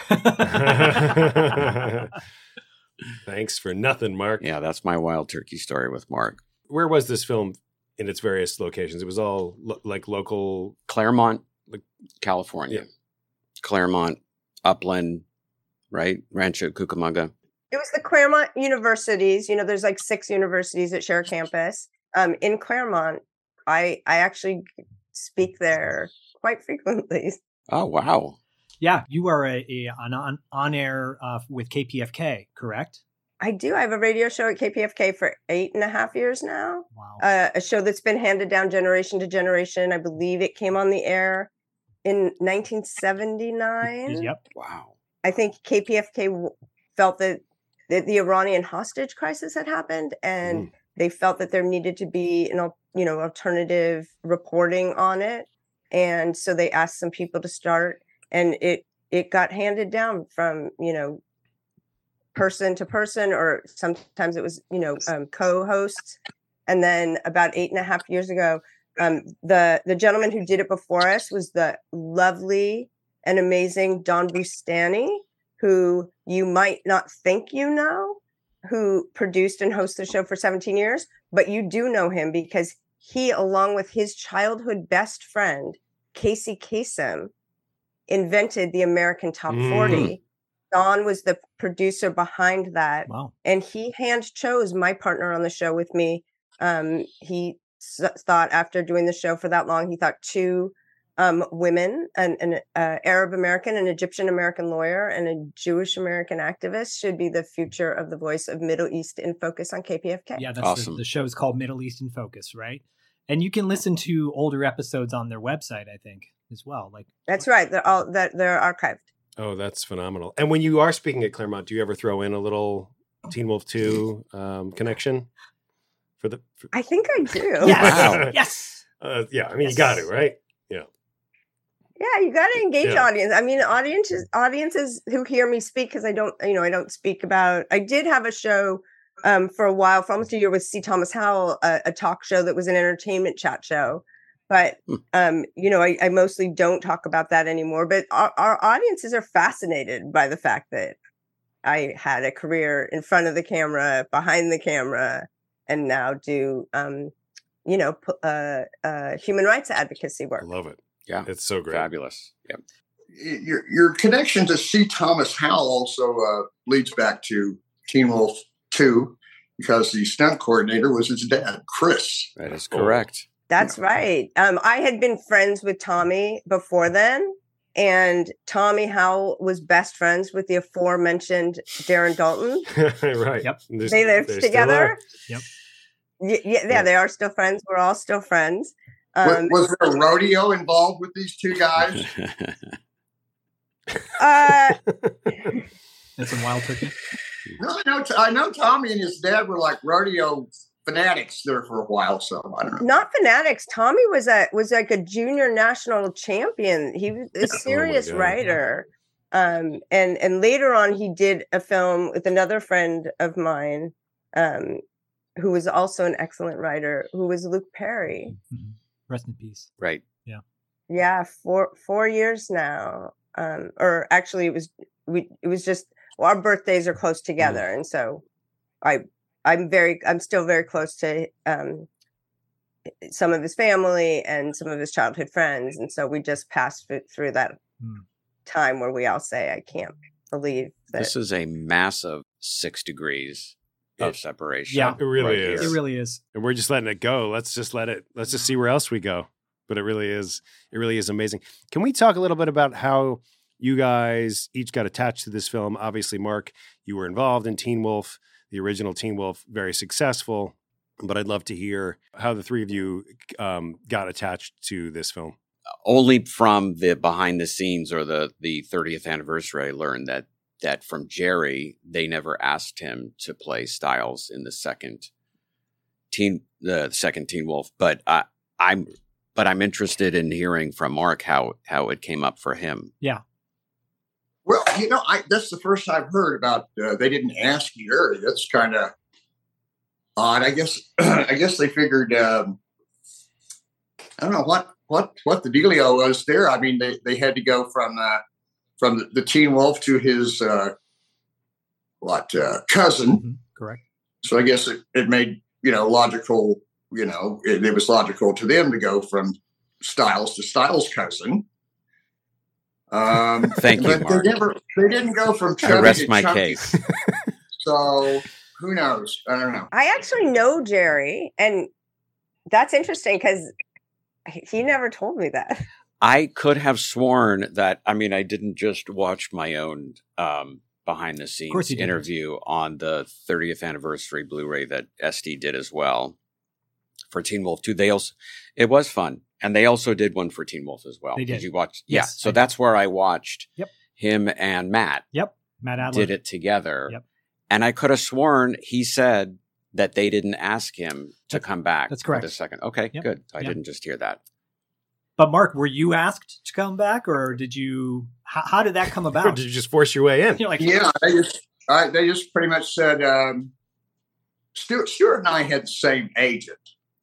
[SPEAKER 11] Thanks for nothing, Mark.
[SPEAKER 8] Yeah, that's my Wild Turkey story with Mark.
[SPEAKER 11] Where was this film in its various locations? It was all lo- like local.
[SPEAKER 8] Claremont,
[SPEAKER 11] Like-
[SPEAKER 8] California.
[SPEAKER 11] Yeah.
[SPEAKER 8] Claremont, Upland, right? Rancho Cucamonga.
[SPEAKER 10] It was the Claremont universities. You know, there's like six universities that share a campus. Um, in Claremont, I I actually speak there quite frequently.
[SPEAKER 8] Oh, wow.
[SPEAKER 7] Yeah, you are a, a an on, on air uh, with K P F K, correct?
[SPEAKER 10] I do. I have a radio show at K P F K for eight and a half years now.
[SPEAKER 7] Wow.
[SPEAKER 10] Uh, a show that's been handed down generation to generation. I believe it came on the air in nineteen seventy-nine.
[SPEAKER 7] Yep.
[SPEAKER 8] Wow.
[SPEAKER 10] I think K P F K w- felt that, that the Iranian hostage crisis had happened, and
[SPEAKER 11] Mm.
[SPEAKER 10] they felt that there needed to be an al- you know alternative reporting on it, and so they asked some people to start, and it it got handed down from you know person to person, or sometimes it was you know um, co-hosts, and then about eight and a half years ago, um, the the gentleman who did it before us was the lovely and amazing Don Bustani, who you might not think you know, who produced and hosted the show for seventeen years, but you do know him because he, along with his childhood best friend, Casey Kasem, invented the American Top
[SPEAKER 11] Mm.
[SPEAKER 10] forty. Don was the producer behind that.
[SPEAKER 7] Wow.
[SPEAKER 10] And he hand chose my partner on the show with me. Um, he s- thought after doing the show for that long, he thought two um, women, an, an uh, Arab American, an Egyptian American lawyer, and a Jewish American activist should be the future of the voice of Middle East in Focus on K P F K.
[SPEAKER 7] Yeah, that's
[SPEAKER 8] Awesome.
[SPEAKER 7] the, the show's called Middle East in Focus, right? And you can listen to older episodes on their website, I think, as well. Like
[SPEAKER 10] That's right. They're all that they're archived.
[SPEAKER 11] Oh, that's phenomenal. And when you are speaking at Claremont, do you ever throw in a little Teen Wolf two um, connection for the? For,
[SPEAKER 10] I think I do.
[SPEAKER 7] yes,
[SPEAKER 8] Wow.
[SPEAKER 7] yes.
[SPEAKER 11] uh, yeah, I mean,
[SPEAKER 7] Yes.
[SPEAKER 11] you got to, right? Yeah.
[SPEAKER 10] Yeah, you got to engage
[SPEAKER 11] Yeah.
[SPEAKER 10] audience. I mean, audiences audiences who hear me speak, because I don't, you know, I don't speak about. I did have a show um, for a while, for almost a year, with C. Thomas Howell, a, a talk show that was an entertainment chat show. but um, you know, I, I mostly don't talk about that anymore. But our, our audiences are fascinated by the fact that I had a career in front of the camera, behind the camera, and now do um, you know, p- uh, uh, human rights advocacy work.
[SPEAKER 11] I love it.
[SPEAKER 8] Yeah,
[SPEAKER 11] it's so great.
[SPEAKER 8] Fabulous. Yep.
[SPEAKER 9] Your your connection to C. Thomas Howell also uh, leads back to Teen Wolf two, because the stunt coordinator was his dad, Chris.
[SPEAKER 8] That is correct.
[SPEAKER 10] That's right. Um, I had been friends with Tommy before then, and Tommy Howell was best friends with the aforementioned Darren Dalton.
[SPEAKER 11] Right.
[SPEAKER 7] Yep.
[SPEAKER 11] There's-
[SPEAKER 10] They lived
[SPEAKER 11] they still
[SPEAKER 10] together.
[SPEAKER 11] are.
[SPEAKER 7] Yep.
[SPEAKER 10] Y- yeah, yeah, they are still friends. We're all still friends.
[SPEAKER 9] Was,
[SPEAKER 10] Um,
[SPEAKER 9] was there a rodeo involved with these two guys?
[SPEAKER 10] uh,
[SPEAKER 7] And some wild turkey.
[SPEAKER 9] No, I know. I know Tommy and his dad were like rodeo fanatics there for a while. So I don't know.
[SPEAKER 10] not fanatics. Tommy was a was like a junior national champion. He was a serious
[SPEAKER 11] God.
[SPEAKER 10] writer. Um, and and later on, he did a film with another friend of mine, um, who was also an excellent writer, who was Luke Perry.
[SPEAKER 7] Mm-hmm. Rest in peace.
[SPEAKER 8] Right.
[SPEAKER 10] Yeah, four four years now. Um, or actually, it was we. It was just well, our birthdays are close together, and so I I'm very I'm still very close to um some of his family and some of his childhood friends, and so we just passed f- through that
[SPEAKER 7] Mm.
[SPEAKER 10] time where we all say, "I can't believe that."
[SPEAKER 8] This is a massive six degrees of separation.
[SPEAKER 7] Yeah,
[SPEAKER 11] It really
[SPEAKER 8] right
[SPEAKER 11] is.
[SPEAKER 8] here.
[SPEAKER 7] It really is.
[SPEAKER 11] And we're just letting it go. Let's just let it, let's just see where else we go. But it really is, it really is amazing. Can we talk a little bit about how you guys each got attached to this film? Obviously, Mark, you were involved in Teen Wolf, the original Teen Wolf, very successful. But I'd love to hear how the three of you um, got attached to this film.
[SPEAKER 8] Only from the behind the scenes or the the thirtieth anniversary, I learned that that from Jerry, they never asked him to play Styles in the second teen the second Teen Wolf. But I, I'm but I'm interested in hearing from Mark how how it came up for him.
[SPEAKER 7] Yeah.
[SPEAKER 9] Well, you know, I that's the first I've heard about. Uh, they didn't ask Jerry. That's kind of odd. I guess. I guess they figured. Um, I don't know what what what the dealio was there. I mean, they, they had to go from uh, from the, the Teen Wolf to his uh, what uh, cousin.
[SPEAKER 7] Mhm. Correct.
[SPEAKER 9] So I guess it, it made you know logical. You know, it, it was logical to them to go from Styles to Styles' cousin. Um,
[SPEAKER 8] Thank you,
[SPEAKER 9] but
[SPEAKER 8] Mark.
[SPEAKER 9] They, never, they didn't go from
[SPEAKER 8] I
[SPEAKER 9] chubby
[SPEAKER 8] rest
[SPEAKER 9] to
[SPEAKER 8] my
[SPEAKER 9] chunky.
[SPEAKER 8] case.
[SPEAKER 9] So who knows? I don't know.
[SPEAKER 10] I actually know Jerry, and that's interesting because he never told me that.
[SPEAKER 8] I could have sworn that, I mean, I didn't just watch my own um, behind the
[SPEAKER 7] course
[SPEAKER 8] scenes
[SPEAKER 7] you didn't.
[SPEAKER 8] interview on the thirtieth anniversary Blu-ray that S D did as well for Teen Wolf two. They also, it was fun. And they also did one for Teen Wolf as well.
[SPEAKER 7] They did.
[SPEAKER 8] you watch?
[SPEAKER 7] Yes,
[SPEAKER 8] yeah. So
[SPEAKER 7] I did.
[SPEAKER 8] that's where I watched
[SPEAKER 7] Yep.
[SPEAKER 8] him and Matt
[SPEAKER 7] Yep. Matt Adler.
[SPEAKER 8] did it together.
[SPEAKER 7] Yep.
[SPEAKER 8] And I could have sworn he said that they didn't ask him to
[SPEAKER 7] That-
[SPEAKER 8] come back
[SPEAKER 7] that's
[SPEAKER 8] for
[SPEAKER 7] correct.
[SPEAKER 8] the second. Okay,
[SPEAKER 7] Yep.
[SPEAKER 8] good. I
[SPEAKER 7] Yep.
[SPEAKER 8] didn't just hear that.
[SPEAKER 7] But Mark, were you asked to come back, or did you? How, how did that come
[SPEAKER 11] Or
[SPEAKER 7] about?
[SPEAKER 11] did you just force your way in?
[SPEAKER 7] You're like,
[SPEAKER 9] Yeah, they just I, they just pretty much said um, Stuart, Stuart and I had the same agent,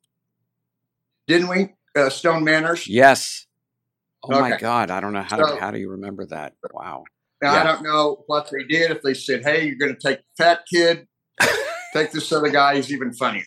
[SPEAKER 9] didn't we? Uh, Stone Manners.
[SPEAKER 8] Yes. Oh my
[SPEAKER 9] Okay.
[SPEAKER 8] God. I don't know how
[SPEAKER 9] So-
[SPEAKER 8] to, how do you remember that? Wow.
[SPEAKER 9] Now,
[SPEAKER 8] Yeah.
[SPEAKER 9] I don't know what they did. If they said, "Hey, you're going to take the fat kid, take this other guy. He's even funnier."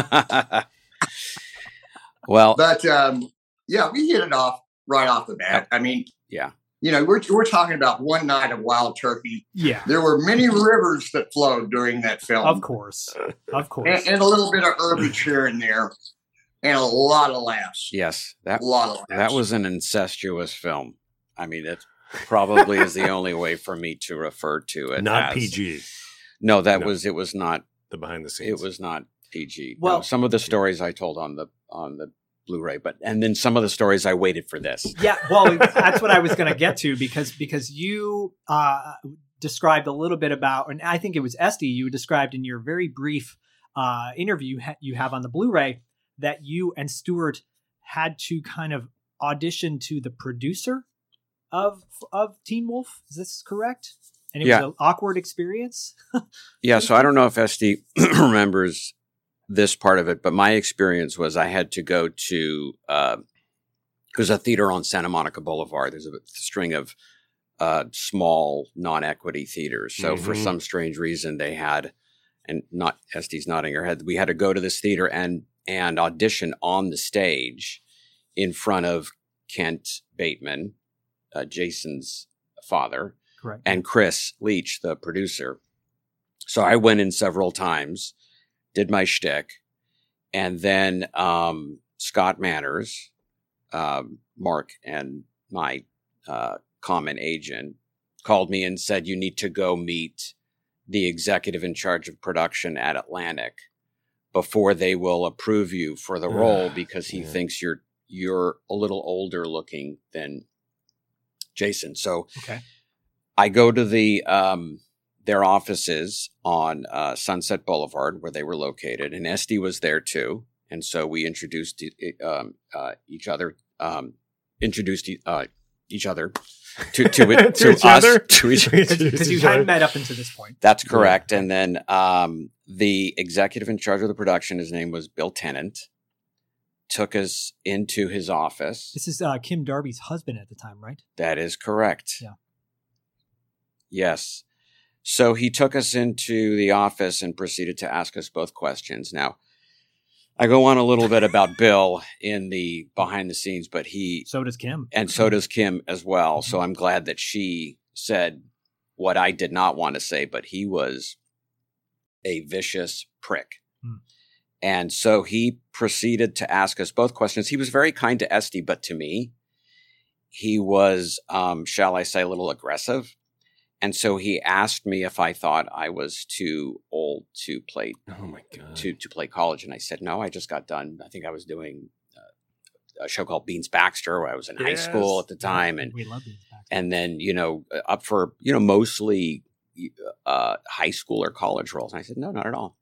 [SPEAKER 8] Well,
[SPEAKER 9] But um, yeah, we hit it off right off the bat. I mean,
[SPEAKER 8] yeah.
[SPEAKER 9] you know, we're we're talking about one night of Wild Turkey.
[SPEAKER 7] yeah,
[SPEAKER 9] There were many rivers that flowed during that film,
[SPEAKER 7] of course, of course.
[SPEAKER 9] and, and a little bit of herbage here and there, and a lot of laughs.
[SPEAKER 8] Yes. That
[SPEAKER 9] A lot of laughs.
[SPEAKER 8] that was an incestuous film. I mean, it probably is the only way for me to refer to it.
[SPEAKER 11] Not
[SPEAKER 8] as-
[SPEAKER 11] P G,
[SPEAKER 8] No, that
[SPEAKER 11] No.
[SPEAKER 8] was it was not
[SPEAKER 11] the behind the scenes.
[SPEAKER 8] it was not P G.
[SPEAKER 7] Well-
[SPEAKER 8] no, some of the stories I told on the on the Blu-ray, but and then some of the stories I waited for this.
[SPEAKER 7] Yeah, well, that's what I was going to get to because because you uh, described a little bit about, and I think it was Esty, you described in your very brief uh, interview ha- you have on the Blu-ray that you and Stuart had to kind of audition to the producer of of Teen Wolf. Is this correct? And it
[SPEAKER 8] Yeah.
[SPEAKER 7] was an awkward experience.
[SPEAKER 8] Yeah, so I don't know if S D remembers this part of it, but my experience was I had to go to uh, There's a theater on Santa Monica Boulevard. There's a string of uh, small non-equity theaters. So mm-hmm. for some strange reason, they had, and not Estee's nodding her head, we had to go to this theater and and audition on the stage in front of Kent Bateman, uh, Jason's father,
[SPEAKER 7] Correct.
[SPEAKER 8] and Chris Leach, the producer. So I went in several times, did my shtick, and then um, Scott Manners, um, Mark and my uh, common agent, called me and said, you need to go meet the executive in charge of production at Atlantic before they will approve you for the role, because he yeah. thinks you're you're a little older looking than Jason. So
[SPEAKER 7] okay.
[SPEAKER 8] I go to the um, their offices on uh, Sunset Boulevard where they were located, and Estee was there too. And so we introduced um, uh, each other, um, introduced uh, each other to to, it, to, to us,
[SPEAKER 7] other?
[SPEAKER 8] to each
[SPEAKER 7] because you hadn't met up until this point.
[SPEAKER 8] That's correct. Yeah. And then um, the executive in charge of the production, his name was Bill Tennant, took us into his office.
[SPEAKER 7] This is uh, Kim Darby's husband at the time, right?
[SPEAKER 8] That is correct.
[SPEAKER 7] Yeah.
[SPEAKER 8] Yes. So he took us into the office and proceeded to ask us both questions. Now, I go on a little bit about Bill in the behind the scenes, but he...
[SPEAKER 7] So does Kim.
[SPEAKER 8] And so does Kim as well. Mm-hmm. So I'm glad that she said what I did not want to say, but he was a vicious prick. Mm. And so he proceeded to ask us both questions. He was very kind to Estee, but to me, he was, um, shall I say, a little aggressive. And so he asked me if I thought I was too old to play,
[SPEAKER 11] oh my God.
[SPEAKER 8] to to play college. And I said, no, I just got done. I think I was doing uh, a show called Beans Baxter, where I was in yes. high school at the time. And
[SPEAKER 7] we love Beans Baxter.
[SPEAKER 8] And then, you know, up for, you know, mostly uh, high school or college roles. And I said, no, not at all.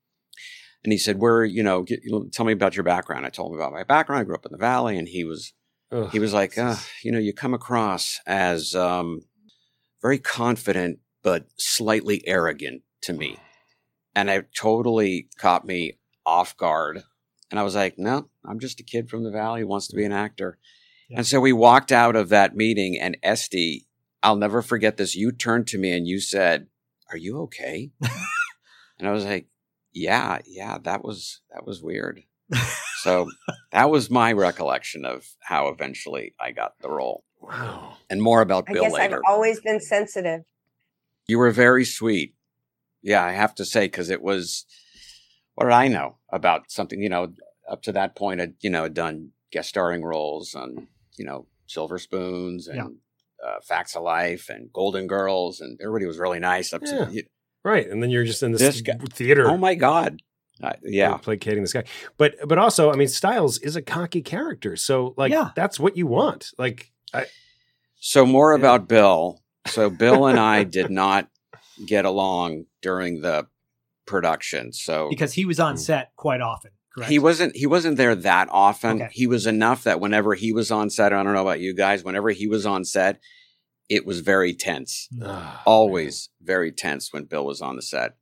[SPEAKER 8] And he said, where, you know, get, tell me about your background. I told him about my background. I grew up in the Valley. And he was, Ugh. he was like, uh, you know, you come across as, um, very confident, but slightly arrogant to me. And it totally caught me off guard. And I was like, no, I'm just a kid from the Valley who wants to be an actor. Yeah. And so we walked out of that meeting, and Estee, I'll never forget this. You turned to me and you said, are you okay? And I was like, yeah, yeah, that was, that was weird. So that was my recollection of how eventually I got the role.
[SPEAKER 11] Wow.
[SPEAKER 8] And more about
[SPEAKER 10] I
[SPEAKER 8] Bill
[SPEAKER 10] guess
[SPEAKER 8] later.
[SPEAKER 10] I've always been sensitive.
[SPEAKER 8] You were very sweet. Yeah, I have to say, because it was, what did I know about something, you know, up to that point, I'd, you know, done guest starring roles on, you know, Silver Spoons and yeah. uh, Facts of Life and Golden Girls, and everybody was really nice. Up
[SPEAKER 11] yeah.
[SPEAKER 8] to you,
[SPEAKER 11] right. And then you're just in this,
[SPEAKER 8] this guy,
[SPEAKER 11] theater.
[SPEAKER 8] Oh my God. Uh, yeah.
[SPEAKER 11] Placating this guy. But, but also, I mean, Stiles is a cocky character. So like, yeah. that's what you want. Like, I,
[SPEAKER 8] so more yeah. about Bill. So Bill and I did not get along during the production. So
[SPEAKER 7] because he was on set quite often, correct?
[SPEAKER 8] He wasn't, he wasn't there that often.
[SPEAKER 7] Okay.
[SPEAKER 8] He was enough that whenever he was on set, I don't know about you guys, whenever he was on set, it was very tense.
[SPEAKER 11] Oh,
[SPEAKER 8] Always man. very tense when Bill was on the set.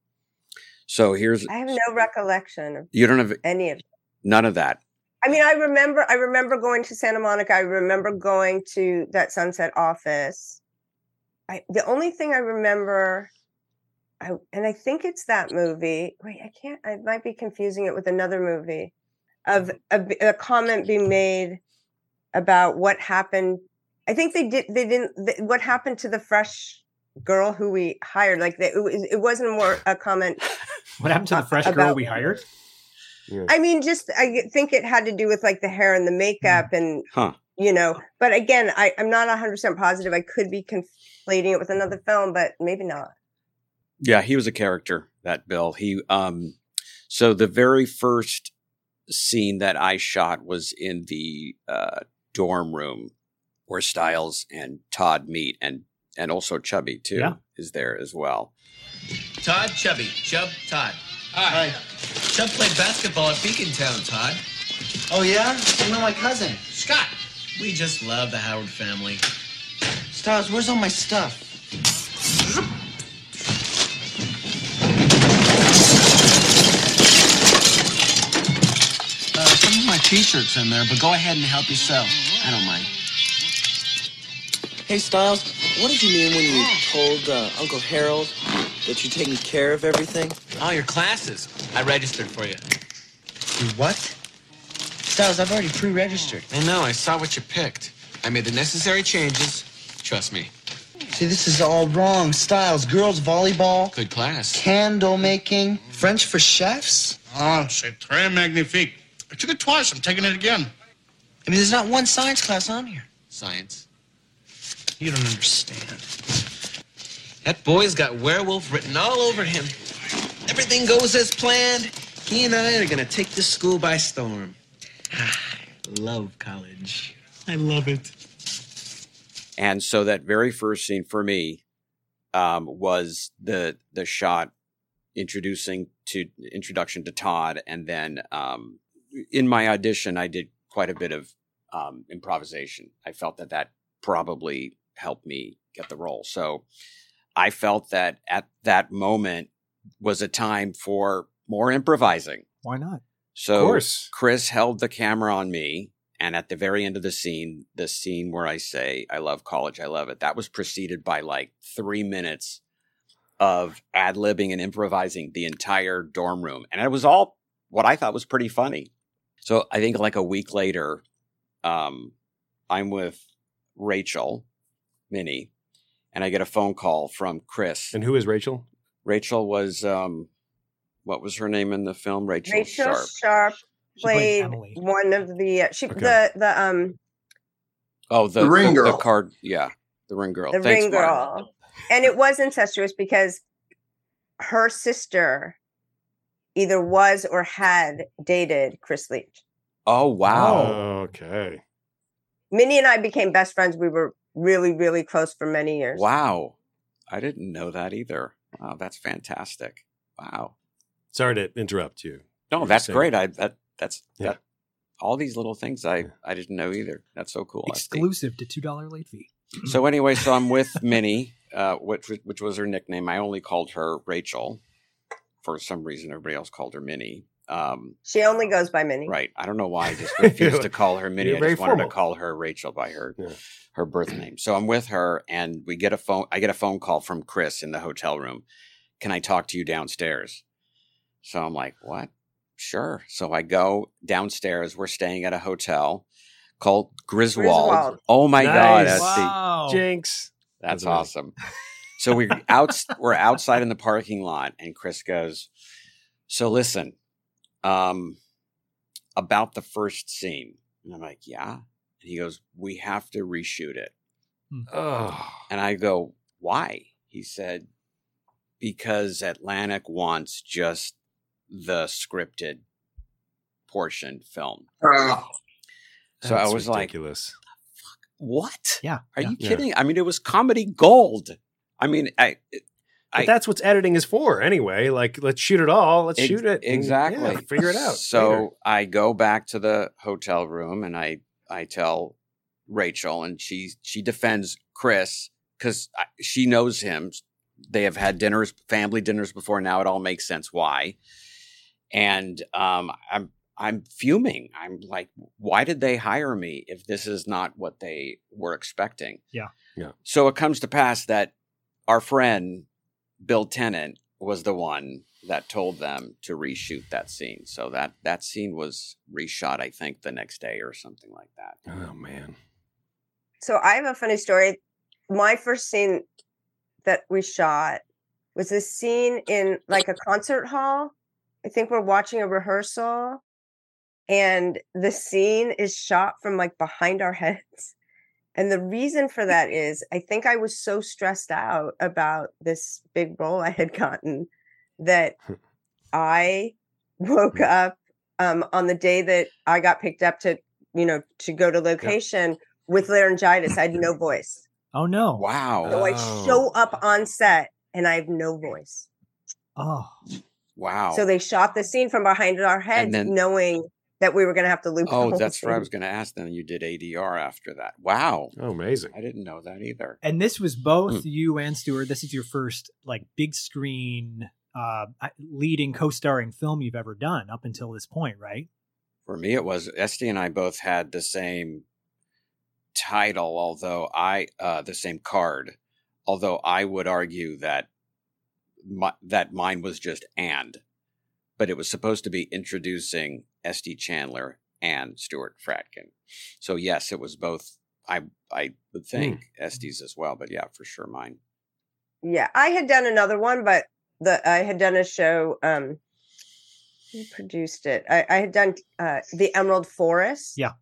[SPEAKER 8] So here's,
[SPEAKER 10] I have no recollection of
[SPEAKER 8] you don't have
[SPEAKER 10] any of it.
[SPEAKER 8] None of that.
[SPEAKER 10] I mean, I remember, I remember going to Santa Monica. I remember going to that Sunset office. I, the only thing I remember, I, and I think it's that movie. Wait, I can't, I might be confusing it with another movie of a, a comment being made about what happened. I think they did, they didn't, they, what happened to the fresh girl who we hired. Like they, it, it wasn't more a comment.
[SPEAKER 7] What happened to the fresh girl we hired?
[SPEAKER 10] Yeah. I mean, just I think it had to do with like the hair and the makeup and,
[SPEAKER 8] huh.
[SPEAKER 10] you know, but again, I, I'm not one hundred percent positive. I could be conflating it with another film, but maybe not.
[SPEAKER 8] Yeah, he was a character, that Bill. He, um, so the very first scene that I shot was in the uh, dorm room where Stiles and Todd meet, and, and also Chubby, too,
[SPEAKER 7] yeah.
[SPEAKER 8] is there as well.
[SPEAKER 12] Todd, Chubby, Chub, Todd.
[SPEAKER 13] Hi. Hi.
[SPEAKER 12] Chub played basketball at Beacon Town, Todd.
[SPEAKER 13] Oh, yeah? You know my cousin.
[SPEAKER 12] Scott. We just love the Howard family.
[SPEAKER 13] Stiles, where's all my stuff?
[SPEAKER 12] Uh,
[SPEAKER 13] Some of my t-shirts in there, but go ahead and help yourself. I don't mind.
[SPEAKER 14] Hey, Styles, what did you mean when you told uh, Uncle Harold that you're taking care of everything?
[SPEAKER 12] Oh, your classes. I registered for you.
[SPEAKER 13] You what? Styles, I've already pre-registered.
[SPEAKER 12] I know. I saw what you picked. I made the necessary changes. Trust me.
[SPEAKER 13] See, this is all wrong. Styles, girls volleyball.
[SPEAKER 12] Good class.
[SPEAKER 13] Candle making. French for chefs.
[SPEAKER 15] Oh, c'est très magnifique. I took it twice. I'm taking it again.
[SPEAKER 13] I mean, there's not one science class on here.
[SPEAKER 12] Science.
[SPEAKER 13] You don't understand.
[SPEAKER 12] That boy's got werewolf written all over him. Everything goes as planned. He and I are going to take this school by storm. I love college. I love it.
[SPEAKER 8] And so that very first scene for me um, was the the shot introducing to introduction to Todd, and then um, in my audition, I did quite a bit of um, improvisation. I felt that that probably helped me get the role. So I felt that at that moment was a time for more improvising.
[SPEAKER 7] Why not?
[SPEAKER 8] So
[SPEAKER 11] Of course.
[SPEAKER 8] Chris held the camera on me. And at the very end of the scene, the scene where I say, I love college, I love it, that was preceded by like three minutes of ad-libbing and improvising the entire dorm room. And it was all what I thought was pretty funny. So I think like a week later, um, I'm with Rachel, Minnie, and I get a phone call from Chris.
[SPEAKER 11] And who is Rachel?
[SPEAKER 8] Rachel was, um, what was her name in the film? Rachel,
[SPEAKER 10] Rachel
[SPEAKER 8] Sharp.
[SPEAKER 10] Sharp
[SPEAKER 7] played
[SPEAKER 10] played
[SPEAKER 7] Emily.
[SPEAKER 10] one of the uh, she
[SPEAKER 8] Okay.
[SPEAKER 10] the the um
[SPEAKER 8] Oh, the,
[SPEAKER 9] The ring
[SPEAKER 8] the,
[SPEAKER 9] girl.
[SPEAKER 8] the card. Yeah, the ring girl.
[SPEAKER 10] the
[SPEAKER 8] Thanks,
[SPEAKER 10] ring
[SPEAKER 8] Mark.
[SPEAKER 10] girl, and it was incestuous because her sister either was or had dated Chris Leach.
[SPEAKER 8] Oh, wow.
[SPEAKER 11] Okay.
[SPEAKER 10] Minnie and I became best friends. We were really, really close for many years.
[SPEAKER 8] Wow. I didn't know that either. Wow, that's fantastic. Wow.
[SPEAKER 11] Sorry to interrupt you.
[SPEAKER 8] No,
[SPEAKER 11] You were
[SPEAKER 8] that's
[SPEAKER 11] saying-
[SPEAKER 8] great. I that that's
[SPEAKER 11] Yeah.
[SPEAKER 8] that all these little things I I didn't know either. That's so cool. I think.
[SPEAKER 7] Exclusive to two dollar late fee.
[SPEAKER 8] So anyway, so I'm with Minnie, uh, which which was her nickname. I only called her Rachel. For some reason, everybody else called her Minnie. Um,
[SPEAKER 10] She only goes by Minnie.
[SPEAKER 8] right. I don't know why I just refused to call her Minnie.
[SPEAKER 11] You're
[SPEAKER 8] I
[SPEAKER 11] very
[SPEAKER 8] just wanted
[SPEAKER 11] formal.
[SPEAKER 8] to call her Rachel by her
[SPEAKER 11] Yeah.
[SPEAKER 8] her birth name. So I'm with her, and we get a phone. I get a phone call from Chris in the hotel room. Can I talk to you downstairs? So I'm like, what? Sure. So I go downstairs. We're staying at a hotel called Griswold.
[SPEAKER 10] Griswold.
[SPEAKER 8] Oh my God.
[SPEAKER 11] Nice.
[SPEAKER 8] That's the,
[SPEAKER 7] Wow.
[SPEAKER 11] Jinx.
[SPEAKER 8] that's
[SPEAKER 11] That's amazing.
[SPEAKER 8] awesome. So we out we're outside in the parking lot, and Chris goes, so listen, um, about the first scene. And I'm like, yeah. And he goes, we have to reshoot it.
[SPEAKER 11] Oh.
[SPEAKER 8] And I go, why? He said, because Atlantic wants just the scripted portion filmed.
[SPEAKER 9] Oh,
[SPEAKER 8] So I
[SPEAKER 11] That's
[SPEAKER 8] was like,
[SPEAKER 11] ridiculous.
[SPEAKER 8] what?
[SPEAKER 7] Yeah.
[SPEAKER 8] Are
[SPEAKER 7] yeah.
[SPEAKER 8] you
[SPEAKER 11] Yeah.
[SPEAKER 8] kidding? I mean, it was comedy gold. I mean, I,
[SPEAKER 11] But
[SPEAKER 8] I
[SPEAKER 11] that's what editing is for anyway. Like, let's shoot it all. Let's
[SPEAKER 8] Ex-
[SPEAKER 11] shoot it. and,
[SPEAKER 8] exactly.
[SPEAKER 11] yeah, figure it out.
[SPEAKER 8] So
[SPEAKER 11] later.
[SPEAKER 8] I go back to the hotel room and I I tell Rachel, and she she defends Chris because she knows him. They have had dinners, family dinners before. Now it all makes sense why. And um, I'm I'm fuming. I'm like, why did they hire me if this is not what they were expecting?
[SPEAKER 7] Yeah.
[SPEAKER 11] Yeah.
[SPEAKER 8] So it comes to pass that our friend Bill Tennant was the one that told them to reshoot that scene. So that that scene was reshot, I think, the next day or something like that.
[SPEAKER 11] Oh man.
[SPEAKER 10] So I have a funny story. My first scene that we shot was this scene in like a concert hall. I think we're watching a rehearsal, and the scene is shot from like behind our heads. And the reason for that is I think I was so stressed out about this big role I had gotten that I woke up um, on the day that I got picked up to, you know, to go to location with laryngitis. I had no voice.
[SPEAKER 7] Oh no.
[SPEAKER 8] Wow.
[SPEAKER 10] So I show up on set and I have no voice.
[SPEAKER 7] Oh.
[SPEAKER 8] Wow.
[SPEAKER 10] So they shot the scene from behind our heads,
[SPEAKER 8] then-
[SPEAKER 10] knowing that we were going to have to loop. the
[SPEAKER 8] Oh,
[SPEAKER 10] whole
[SPEAKER 8] that's what I
[SPEAKER 10] scene.
[SPEAKER 8] was going to ask. Then you did A D R after that. Wow.
[SPEAKER 11] Oh, amazing.
[SPEAKER 8] I didn't know that either.
[SPEAKER 7] And this was both
[SPEAKER 8] Mm.
[SPEAKER 7] you and Stuart. This is your first like big screen uh leading co-starring film you've ever done up until this point, right?
[SPEAKER 8] For me, it was Esty and I both had the same title, although I uh, the same card. Although I would argue that my, that mine was just and, but it was supposed to be introducing Esty Chandler and Stuart Fratkin. So yes, it was both. I I would think mm. Esty's as well, but yeah, for sure mine.
[SPEAKER 10] Yeah, I had done another one, but the I had done a show. Um, who produced it? I, I had done uh, The Emerald Forest.
[SPEAKER 7] Yeah,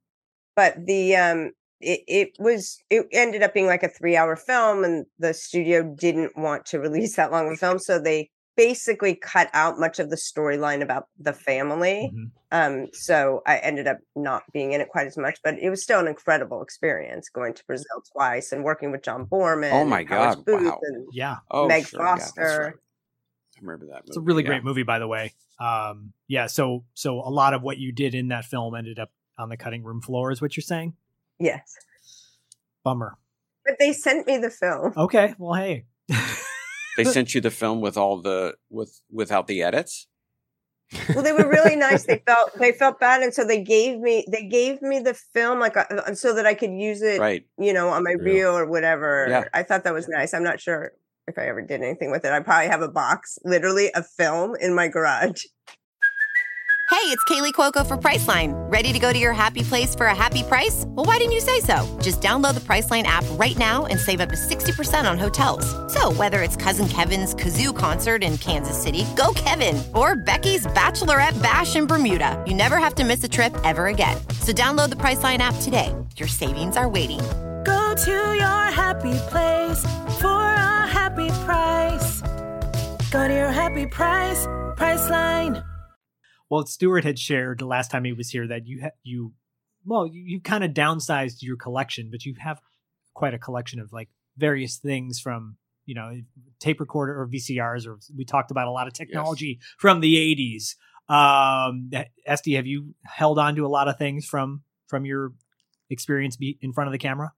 [SPEAKER 10] but the um, it it was it ended up being like a three hour film, and the studio didn't want to release that long of a film, so they basically cut out much of the storyline about the family.
[SPEAKER 7] Mm-hmm.
[SPEAKER 10] Um, so I ended up not being in it quite as much, but it was still an incredible experience going to Brazil twice and working with John Borman.
[SPEAKER 8] Oh my
[SPEAKER 10] and Howard
[SPEAKER 8] God.
[SPEAKER 10] Booth
[SPEAKER 8] Wow.
[SPEAKER 10] and
[SPEAKER 7] Yeah.
[SPEAKER 8] Oh,
[SPEAKER 10] Meg
[SPEAKER 8] sure. Yeah,
[SPEAKER 10] Foster.
[SPEAKER 8] that's right. I remember that movie.
[SPEAKER 7] It's a really
[SPEAKER 8] yeah.
[SPEAKER 7] great movie, by the way. Um, yeah. So, so a lot of what you did in that film ended up on the cutting room floor, is what you're saying?
[SPEAKER 10] Yes.
[SPEAKER 7] Bummer.
[SPEAKER 10] But they sent me the film.
[SPEAKER 7] Okay. Well, hey.
[SPEAKER 8] They sent you the film with all the with without the edits.
[SPEAKER 10] Well, they were really nice. They felt they felt bad, and so they gave me they gave me the film like uh, so that I could use it,
[SPEAKER 8] right?
[SPEAKER 10] You know, on my
[SPEAKER 8] Yeah.
[SPEAKER 10] reel or whatever.
[SPEAKER 8] Yeah.
[SPEAKER 10] I thought that was nice. I'm not sure if I ever did anything with it. I probably have a box, literally a film, in my garage.
[SPEAKER 16] Hey, it's Kaylee Cuoco for Priceline. Ready to go to your happy place for a happy price? Well, why didn't you say so? Just download the Priceline app right now and save up to sixty percent on hotels. So whether it's Cousin Kevin's Kazoo Concert in Kansas City, go Kevin, or Becky's Bachelorette Bash in Bermuda, you never have to miss a trip ever again. So download the Priceline app today. Your savings are waiting.
[SPEAKER 17] Go to your happy place for a happy price. Go to your happy price, Priceline.
[SPEAKER 7] Well, Stuart had shared the last time he was here that you ha- you well you, you kind of downsized your collection, but you have quite a collection of like various things from, you know, tape recorder or V C Rs, or we talked about a lot of technology yes. from the eighties. Um, Esty, have you held on to a lot of things from from your experience be in front of the camera?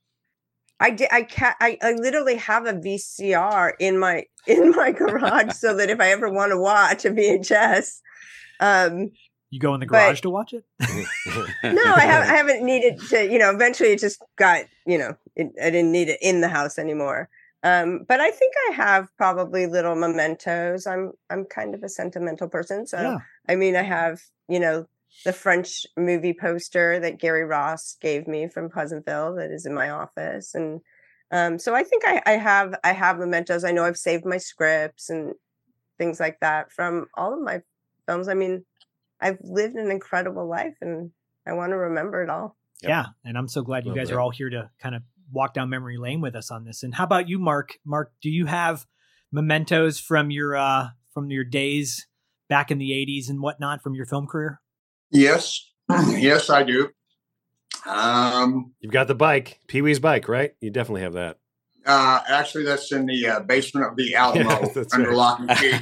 [SPEAKER 10] I did. I ca- I, I literally have a V C R in my in my garage so that if I ever want to watch a V H S. Um,
[SPEAKER 7] you go in the garage
[SPEAKER 10] but,
[SPEAKER 7] to watch it?
[SPEAKER 10] No, I haven't. I haven't needed to. You know, eventually it just got. You know, it, I didn't need it in the house anymore. Um, but I think I have probably little mementos. I'm I'm kind of a sentimental person, so
[SPEAKER 7] yeah.
[SPEAKER 10] I mean, I have you know the French movie poster that Gary Ross gave me from Pleasantville that is in my office, and um, so I think I, I have I have mementos. I know I've saved my scripts and things like that from all of my films. I mean, I've lived an incredible life and I want to remember it all.
[SPEAKER 7] Yep. Yeah. And I'm so glad you guys are all here to kind of walk down memory lane with us on this. And how about you, Mark? Mark, do you have mementos from your, uh, from your days back in the eighties and whatnot from your film career?
[SPEAKER 9] Yes. Yes, I do. Um,
[SPEAKER 11] You've got the bike, Pee-wee's bike, right? You definitely have that.
[SPEAKER 9] Uh, actually, that's in the uh, basement of the Alamo
[SPEAKER 11] yeah,
[SPEAKER 9] under
[SPEAKER 11] right.
[SPEAKER 9] lock and key.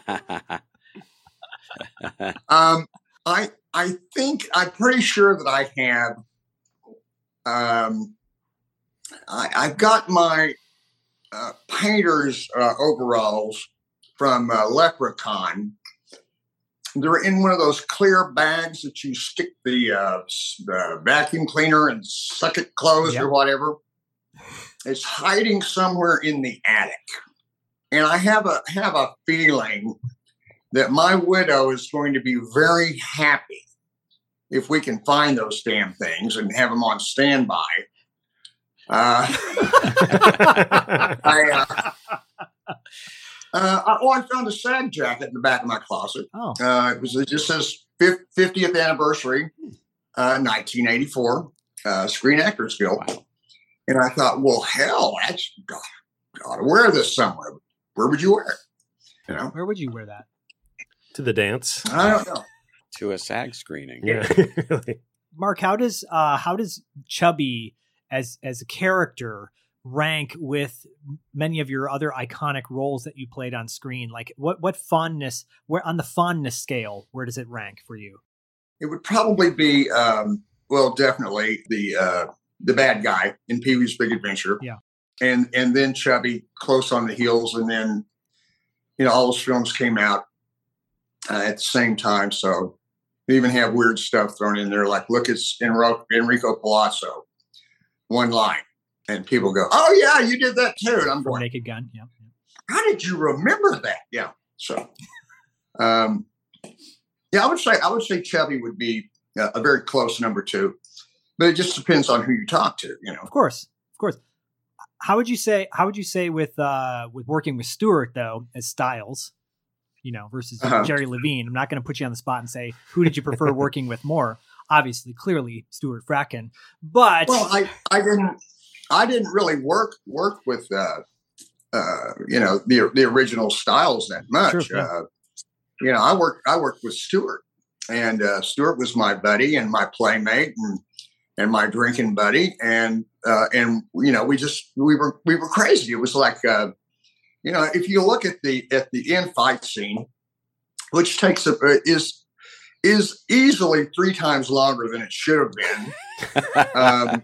[SPEAKER 9] um, I I think I'm pretty sure that I have. Um, I, I've got my uh, painter's uh, overalls from uh, Leprechaun. They're in one of those clear bags that you stick the, uh, the vacuum cleaner and suck it closed yep. or whatever. It's hiding somewhere in the attic, and I have a have a feeling that my widow is going to be very happy if we can find those damn things and have them on standby. Uh, I, uh, uh, oh, I found a SAG jacket in the back of my closet.
[SPEAKER 7] Oh,
[SPEAKER 9] uh, it was it just says fiftieth anniversary, uh, nineteen eighty-four, uh, Screen Actors Guild. Wow. And I thought, well, hell, that's got, got to wear this somewhere. Where would you wear it? You know,
[SPEAKER 7] where would you wear that?
[SPEAKER 11] To the dance.
[SPEAKER 9] I don't know.
[SPEAKER 8] To a SAG screening.
[SPEAKER 11] Yeah.
[SPEAKER 7] Mark, how does uh, how does Chubby as as a character rank with many of your other iconic roles that you played on screen? Like what what fondness, where on the fondness scale, where does it rank for you?
[SPEAKER 9] It would probably be um, well, definitely the uh, the bad guy in Pee-wee's Big Adventure.
[SPEAKER 7] Yeah.
[SPEAKER 9] And and then Chubby close on the heels, and then you know all those films came out uh, at the same time. So They even have weird stuff thrown in there, like, look, it's Enrico, Enrico Palazzo, one line. And people go, oh, yeah, you did that too. And I'm going,
[SPEAKER 7] Naked Gun, yeah.
[SPEAKER 9] How did you remember that? Yeah. So, um, yeah, I would say, I would say Chubby would be a, a very close number two, but it just depends on who you talk to, you know.
[SPEAKER 7] Of course, of course. How would you say, how would you say with, uh, with working with Stewart though, as Styles, you know, versus
[SPEAKER 9] Uh-huh.
[SPEAKER 7] Jerry Levine? I'm not going to put you on the spot and say, who did you prefer working with more? Obviously, clearly Stewart Fracken, but
[SPEAKER 9] Well, I, I didn't, I didn't really work, work with, uh, uh, you know, the, the original Styles that much.
[SPEAKER 7] Sure, yeah.
[SPEAKER 9] Uh, you know, I worked, I worked with Stewart, and, uh, Stewart was my buddy and my playmate and, and my drinking buddy. And, uh, and, you know, we just, we were, we were crazy. It was like, uh, you know, if you look at the, at the end fight scene, which takes a, is, is easily three times longer than it should have been. um,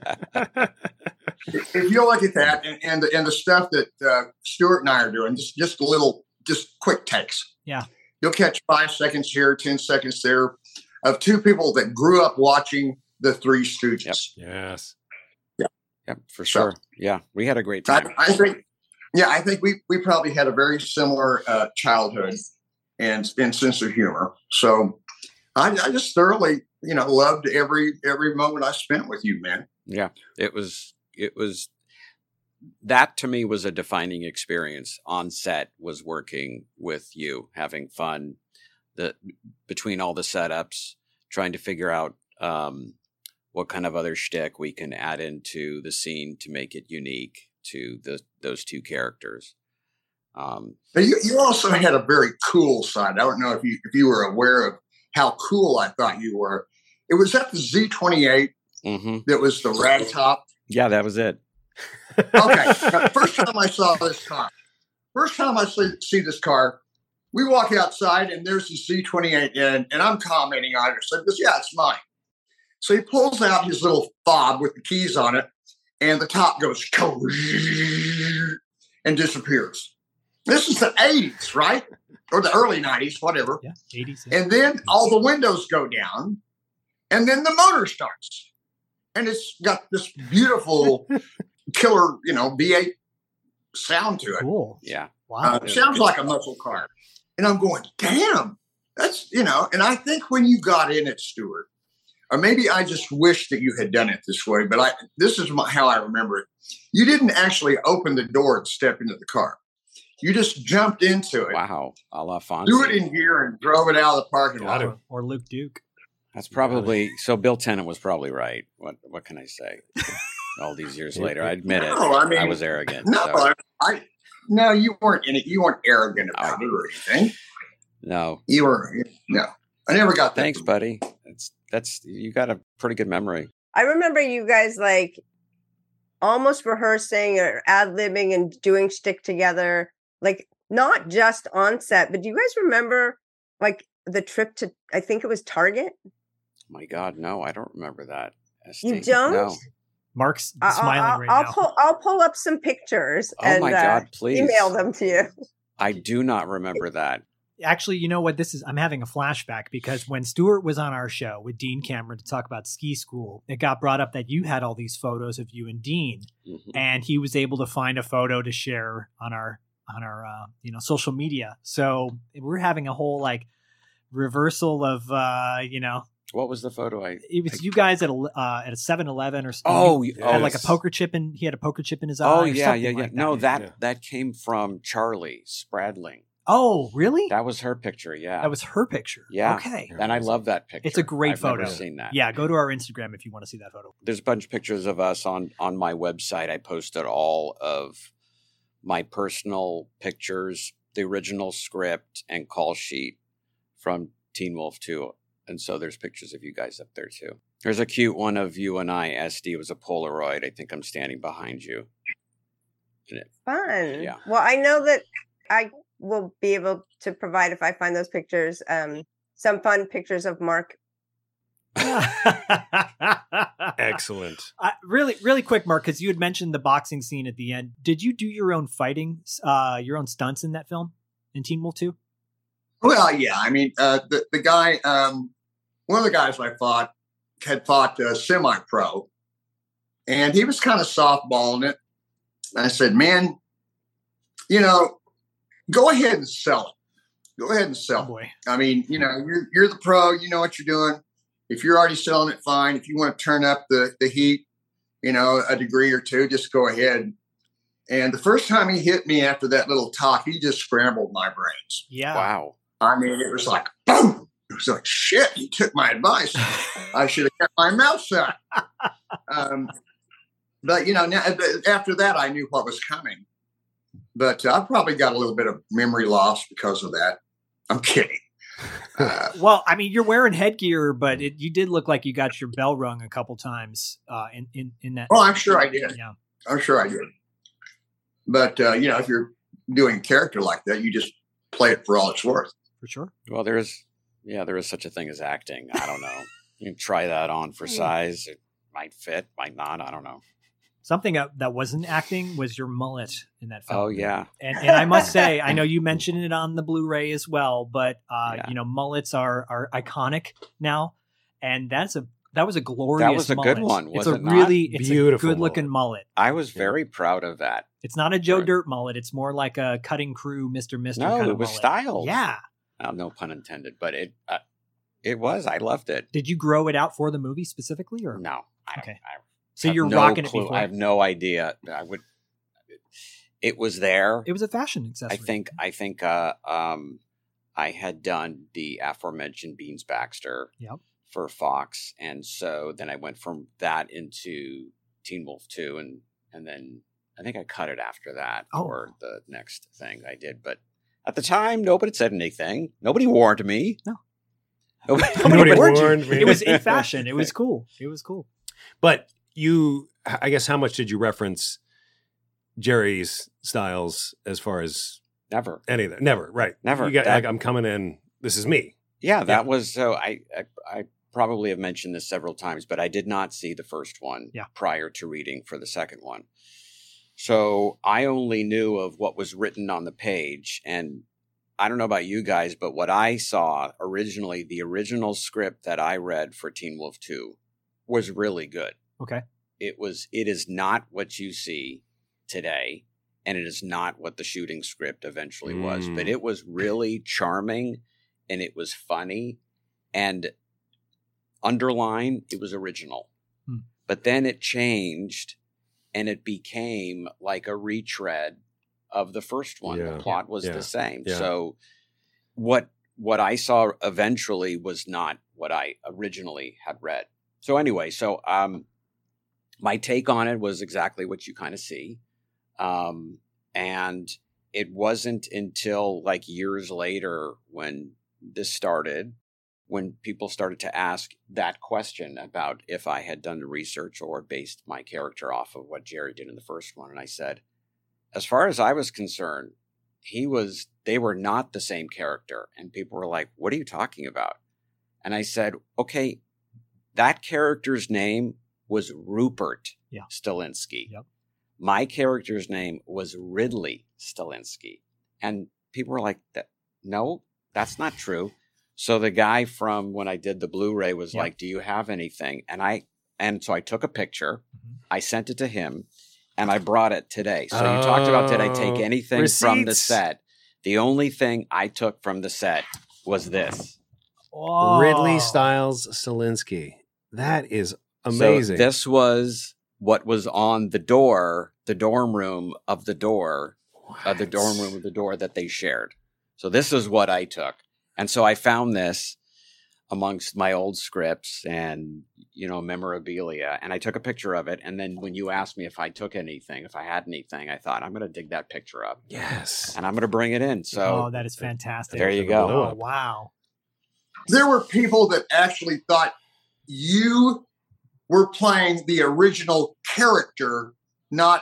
[SPEAKER 9] if you look at that and, and, the, and the stuff that uh, Stewart and I are doing, just, just a little, just quick takes.
[SPEAKER 7] Yeah.
[SPEAKER 9] You'll catch five seconds here, ten seconds there of two people that grew up watching the Three Stooges.
[SPEAKER 11] Yep. Yes.
[SPEAKER 9] Yeah.
[SPEAKER 8] Yep, for sure. So, yeah, we had a great time.
[SPEAKER 9] I, I think, yeah, I think we, we probably had a very similar uh, childhood and, and sense of humor. So I, I just thoroughly, you know, loved every, every moment I spent with you, man.
[SPEAKER 8] Yeah, it was, it was, that to me was a defining experience on set, was working with you, having fun, the, between all the setups, trying to figure out um, what kind of other shtick we can add into the scene to make it unique to the, those two characters. Um,
[SPEAKER 9] but you, you also had a very cool side. I don't know if you, if you were aware of how cool I thought you were. It was at the Z twenty-eight.
[SPEAKER 8] Mm-hmm.
[SPEAKER 9] That was the rag top.
[SPEAKER 8] Yeah, that was it.
[SPEAKER 9] Okay. First time I saw this car, first time I see, see this car, we walk outside and there's the Z twenty-eight in, and I'm commenting on it. So he goes, yeah, it's mine. So he pulls out his little fob with the keys on it, and the top goes and disappears. This is the eighties, right? Or the early nineties, whatever.
[SPEAKER 7] Yeah, eighties. Yeah.
[SPEAKER 9] And then all the windows go down, and then the motor starts. And it's got this beautiful killer, you know, V eight sound to it.
[SPEAKER 7] Cool.
[SPEAKER 8] Yeah.
[SPEAKER 7] Wow.
[SPEAKER 9] Uh, it sounds like a muscle car. And I'm going, damn, that's, you know, and I think when you got in it, Stewart, or maybe I just wish that you had done it this way, but I, this is my, how I remember it. You didn't actually open the door and step into the car. You just jumped into it.
[SPEAKER 8] Wow. A la Fonzie.
[SPEAKER 9] Threw it in gear and drove it out of the parking lot.
[SPEAKER 7] Or, or Luke Duke.
[SPEAKER 8] That's probably, so Bill Tennant was probably right. What what can I say? All these years later, I admit it.
[SPEAKER 9] No, I mean,
[SPEAKER 8] I was arrogant.
[SPEAKER 9] No,
[SPEAKER 8] so.
[SPEAKER 9] I, I no, you weren't in it. You weren't arrogant about it or anything.
[SPEAKER 8] No,
[SPEAKER 9] you were. No, I never got that.
[SPEAKER 8] Thanks, buddy. That's that's you got a pretty good memory.
[SPEAKER 10] I remember you guys like almost rehearsing or ad-libbing and doing shtick together, like not just on set. But do you guys remember like the trip to? I think it was Target.
[SPEAKER 8] My God, no, I don't remember that. Esty.
[SPEAKER 10] You don't?
[SPEAKER 8] No.
[SPEAKER 7] Mark's
[SPEAKER 10] I'll,
[SPEAKER 7] smiling
[SPEAKER 10] I'll,
[SPEAKER 7] right
[SPEAKER 10] I'll
[SPEAKER 7] now.
[SPEAKER 10] Pull, I'll pull up some pictures
[SPEAKER 8] Oh
[SPEAKER 10] and
[SPEAKER 8] my
[SPEAKER 10] uh,
[SPEAKER 8] God, please.
[SPEAKER 10] email them to you.
[SPEAKER 8] I do not remember that.
[SPEAKER 7] Actually, you know what? This is, I'm having a flashback because when Stewart was on our show with Dean Cameron to talk about ski school, it got brought up that you had all these photos of you and Dean,
[SPEAKER 8] mm-hmm.
[SPEAKER 7] and he was able to find a photo to share on our, on our, uh, you know, social media. So we're having a whole like reversal of, uh, you know,
[SPEAKER 8] what was the photo? I
[SPEAKER 7] it was I, you guys at a uh, at a seven eleven or something.
[SPEAKER 8] Oh,
[SPEAKER 7] he
[SPEAKER 8] oh,
[SPEAKER 7] had like a poker chip in. He had a poker chip in his eye.
[SPEAKER 8] Oh yeah, yeah, yeah.
[SPEAKER 7] Like
[SPEAKER 8] no,
[SPEAKER 7] that,
[SPEAKER 8] that yeah. that came from Charlie Spradling.
[SPEAKER 7] Oh, really?
[SPEAKER 8] That was her picture. Yeah,
[SPEAKER 7] that was her picture.
[SPEAKER 8] Yeah.
[SPEAKER 7] Okay.
[SPEAKER 8] And I love that picture.
[SPEAKER 7] It's a great
[SPEAKER 8] I've
[SPEAKER 7] photo.
[SPEAKER 8] Never seen that.
[SPEAKER 7] Yeah, go to our Instagram if you want to see that photo.
[SPEAKER 8] There's a bunch of pictures of us on on my website. I posted all of my personal pictures, the original script and call sheet from Teen Wolf two. And so there's pictures of you guys up there too. There's a cute one of you and I, Esty. It was a Polaroid. I think I'm standing behind you.
[SPEAKER 10] Fun.
[SPEAKER 8] Yeah.
[SPEAKER 10] Well, I know that I will be able to provide, if I find those pictures, um, some fun pictures of Mark.
[SPEAKER 11] Excellent.
[SPEAKER 7] Uh, really, really quick, Mark, because you had mentioned the boxing scene at the end. Did you do your own fighting, uh, your own stunts in that film, in Teen Wolf two?
[SPEAKER 9] Well, yeah. I mean, uh, the, the guy... Um, one of the guys I fought had fought uh, semi-pro, and he was kind of softballing it. And I said, man, you know, go ahead and sell it. Go ahead and sell
[SPEAKER 7] Oh, boy.
[SPEAKER 9] it. I mean, you know, you're, you're the pro, you know what you're doing. If you're already selling it, fine. If you want to turn up the, the heat, you know, a degree or two, just go ahead. And the first time he hit me after that little talk, he just scrambled my brains.
[SPEAKER 7] Yeah.
[SPEAKER 8] Wow.
[SPEAKER 9] I mean, it was like, boom. It was like, shit, he took my advice. I should have kept my mouth shut. Um, but, you know, now, after that, I knew what was coming. But uh, I probably got a little bit of memory loss because of that. I'm kidding. Uh,
[SPEAKER 7] Well, I mean, you're wearing headgear, but it, you did look like you got your bell rung a couple times uh, in, in, in that.
[SPEAKER 9] oh, I'm sure I did.
[SPEAKER 7] Yeah.
[SPEAKER 9] I'm sure I did. But, uh, you know, if you're doing a character like that, you just play it for all it's worth.
[SPEAKER 7] For sure.
[SPEAKER 8] Well, there is, yeah, there is such a thing as acting. I don't know. You can try that on for size. It might fit, might not. I don't know.
[SPEAKER 7] Something that that wasn't acting was your mullet in that film.
[SPEAKER 8] Oh, yeah.
[SPEAKER 7] And, and I must say, I know you mentioned it on the Blu-ray as well, but uh,
[SPEAKER 8] Yeah.
[SPEAKER 7] you know, mullets are are iconic now, and that's a that was a glorious.
[SPEAKER 8] That was a good
[SPEAKER 7] mullet.
[SPEAKER 8] one,
[SPEAKER 7] It's
[SPEAKER 8] was
[SPEAKER 7] a
[SPEAKER 8] it not?
[SPEAKER 7] really it's
[SPEAKER 11] Beautiful
[SPEAKER 7] a good looking mullet.
[SPEAKER 8] I was very proud of that.
[SPEAKER 7] It's not a Joe Dirt mullet. It's more like a cutting crew, Mister Mister
[SPEAKER 8] No,
[SPEAKER 7] kind
[SPEAKER 8] it
[SPEAKER 7] of
[SPEAKER 8] was
[SPEAKER 7] mullet.
[SPEAKER 8] styled.
[SPEAKER 7] Yeah.
[SPEAKER 8] Uh, no pun intended, but it uh, it was. I loved it.
[SPEAKER 7] Did you grow it out for the movie specifically, or
[SPEAKER 8] No. I,
[SPEAKER 7] Okay.
[SPEAKER 8] I
[SPEAKER 7] So
[SPEAKER 8] have
[SPEAKER 7] you're
[SPEAKER 8] no
[SPEAKER 7] rocking
[SPEAKER 8] clue.
[SPEAKER 7] it before.
[SPEAKER 8] I have no idea. I would. It was there.
[SPEAKER 7] It was a fashion accessory.
[SPEAKER 8] I think. I think. Uh, um, I had done the aforementioned Beans Baxter
[SPEAKER 7] Yep.
[SPEAKER 8] for Fox, and so then I went from that into Teen Wolf two, and and then I think I cut it after that
[SPEAKER 7] Oh.
[SPEAKER 8] for the next thing I did. But at the time, nobody said anything. Nobody warned me.
[SPEAKER 7] No.
[SPEAKER 8] Nobody,
[SPEAKER 11] Nobody
[SPEAKER 8] warned you.
[SPEAKER 11] warned me.
[SPEAKER 7] It was in fashion. It was cool. It was cool.
[SPEAKER 11] But you, I guess, how much did you reference Jerry's styles as far as
[SPEAKER 8] Never.
[SPEAKER 11] any of that? Never, right?
[SPEAKER 8] Never.
[SPEAKER 11] You got
[SPEAKER 8] That-
[SPEAKER 11] like, I'm coming in. This is me.
[SPEAKER 8] Yeah, that was so. I, I I probably have mentioned this several times, but I did not see the first one
[SPEAKER 7] Yeah.
[SPEAKER 8] prior to reading for the second one. So I only knew of what was written on the page, and I don't know about you guys, but what I saw originally, the original script that I read for Teen Wolf two was really good.
[SPEAKER 7] Okay.
[SPEAKER 8] It was. It is not what you see today, and it is not what the shooting script eventually was,
[SPEAKER 11] Mm.
[SPEAKER 8] but it was really charming, and it was funny, and underline, it was original.
[SPEAKER 7] Hmm.
[SPEAKER 8] But then it changed, and it became like a retread of the first one.
[SPEAKER 11] Yeah.
[SPEAKER 8] The plot was
[SPEAKER 11] Yeah.
[SPEAKER 8] the same.
[SPEAKER 11] Yeah.
[SPEAKER 8] So what what I saw eventually was not what I originally had read. So anyway, so um, my take on it was exactly what you kind of see. Um, and it wasn't until like years later when this started, when people started to ask that question about if I had done the research or based my character off of what Jerry did in the first one. And I said, as far as I was concerned, he was, they were not the same character. And people were like, what are you talking about? And I said, okay, that character's name was Rupert
[SPEAKER 7] Yeah.
[SPEAKER 8] Stilinski.
[SPEAKER 7] Yep.
[SPEAKER 8] My character's name was Ridley Stilinski. And people were like, "That no, that's not true." So the guy from when I did the Blu-ray was
[SPEAKER 7] Yep.
[SPEAKER 8] like, do you have anything? And I, and so I took a picture,
[SPEAKER 7] Mm-hmm.
[SPEAKER 8] I sent it to him, and I brought it today. So you talked about, did I take
[SPEAKER 11] Oh,
[SPEAKER 8] anything from the
[SPEAKER 11] receipts.
[SPEAKER 8] set? The only thing I took from the set was this.
[SPEAKER 7] Oh.
[SPEAKER 11] Ridley Styles Stilinski. That is amazing.
[SPEAKER 8] So this was what was on the door, the dorm room of the door, uh, the dorm room of the door that they shared. So this is what I took. And so I found this amongst my old scripts and, you know, memorabilia. And I took a picture of it. And then when you asked me if I took anything, if I had anything, I thought, I'm going to dig that picture up.
[SPEAKER 11] Yes.
[SPEAKER 8] And I'm going to bring it in. So
[SPEAKER 7] Oh, that is fantastic.
[SPEAKER 8] there you go.
[SPEAKER 7] Oh, wow.
[SPEAKER 9] There were people that actually thought you were playing the original character, not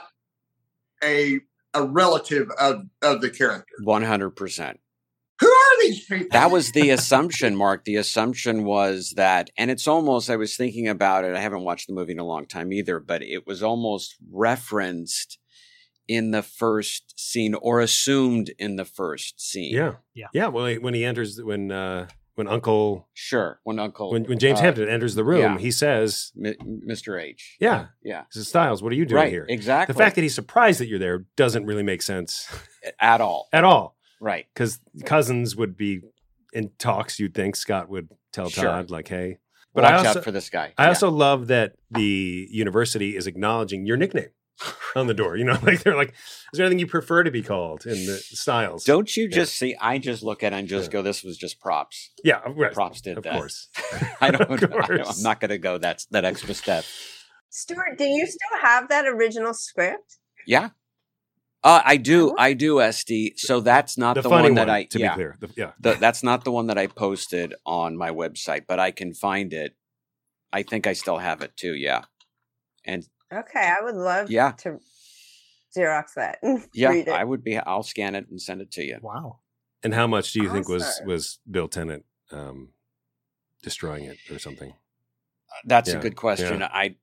[SPEAKER 9] a a relative of, of the character.
[SPEAKER 8] one hundred percent.
[SPEAKER 9] Who are these people?
[SPEAKER 8] That was the assumption, Mark. The assumption was that, and it's almost, I was thinking about it. I haven't watched the movie in a long time either, but it was almost referenced in the first scene or assumed in the first scene.
[SPEAKER 11] Yeah.
[SPEAKER 7] Yeah.
[SPEAKER 11] Yeah. Well, when he enters, when, uh, when Uncle
[SPEAKER 8] Sure, when Uncle
[SPEAKER 11] when when James
[SPEAKER 8] uh,
[SPEAKER 11] Hampton enters the room,
[SPEAKER 8] yeah.
[SPEAKER 11] he says,
[SPEAKER 8] M- Mister H.
[SPEAKER 11] "Yeah,
[SPEAKER 8] yeah."
[SPEAKER 11] He says, Styles, what are you doing
[SPEAKER 8] Right,
[SPEAKER 11] here?
[SPEAKER 8] exactly.
[SPEAKER 11] The fact that he's surprised that you're there doesn't really make sense
[SPEAKER 8] At all.
[SPEAKER 11] at all.
[SPEAKER 8] Right.
[SPEAKER 11] Because cousins would be in talks. You'd think Scott would tell
[SPEAKER 8] Sure.
[SPEAKER 11] Todd, like, "Hey." But
[SPEAKER 8] Watch
[SPEAKER 11] I also,
[SPEAKER 8] out for this guy.
[SPEAKER 11] I
[SPEAKER 8] Yeah.
[SPEAKER 11] also love that the university is acknowledging your nickname on the door. You know, like they're like, "Is there anything you prefer to be called in the Styles?"
[SPEAKER 8] Don't you just see? I just look at it and just go, "This was just props."
[SPEAKER 11] Yeah, right.
[SPEAKER 8] Props did
[SPEAKER 11] Of
[SPEAKER 8] that.
[SPEAKER 11] course.
[SPEAKER 8] I don't.
[SPEAKER 11] Of
[SPEAKER 8] I,
[SPEAKER 11] course.
[SPEAKER 8] I'm not going to go that that extra step.
[SPEAKER 10] Stuart, do you still have that original script?
[SPEAKER 8] Yeah. Uh, I do. I do, S D. So that's not
[SPEAKER 11] The
[SPEAKER 8] the,
[SPEAKER 11] funny
[SPEAKER 8] one that
[SPEAKER 11] one,
[SPEAKER 8] I.
[SPEAKER 11] to be
[SPEAKER 8] yeah.
[SPEAKER 11] clear. The- yeah.
[SPEAKER 8] The- that's not the one that I posted on my website, but I can find it. I think I still have it too. Yeah. And
[SPEAKER 10] Okay, I would love
[SPEAKER 8] Yeah.
[SPEAKER 10] to Xerox that. and
[SPEAKER 8] yeah,
[SPEAKER 10] read it.
[SPEAKER 8] I would be. I'll scan it and send it to you.
[SPEAKER 7] Wow.
[SPEAKER 11] And how much do you think was
[SPEAKER 10] Awesome.
[SPEAKER 11] was Bill Tennant um, destroying it or something?
[SPEAKER 8] That's
[SPEAKER 11] Yeah,
[SPEAKER 8] a good question.
[SPEAKER 11] yeah.
[SPEAKER 8] I.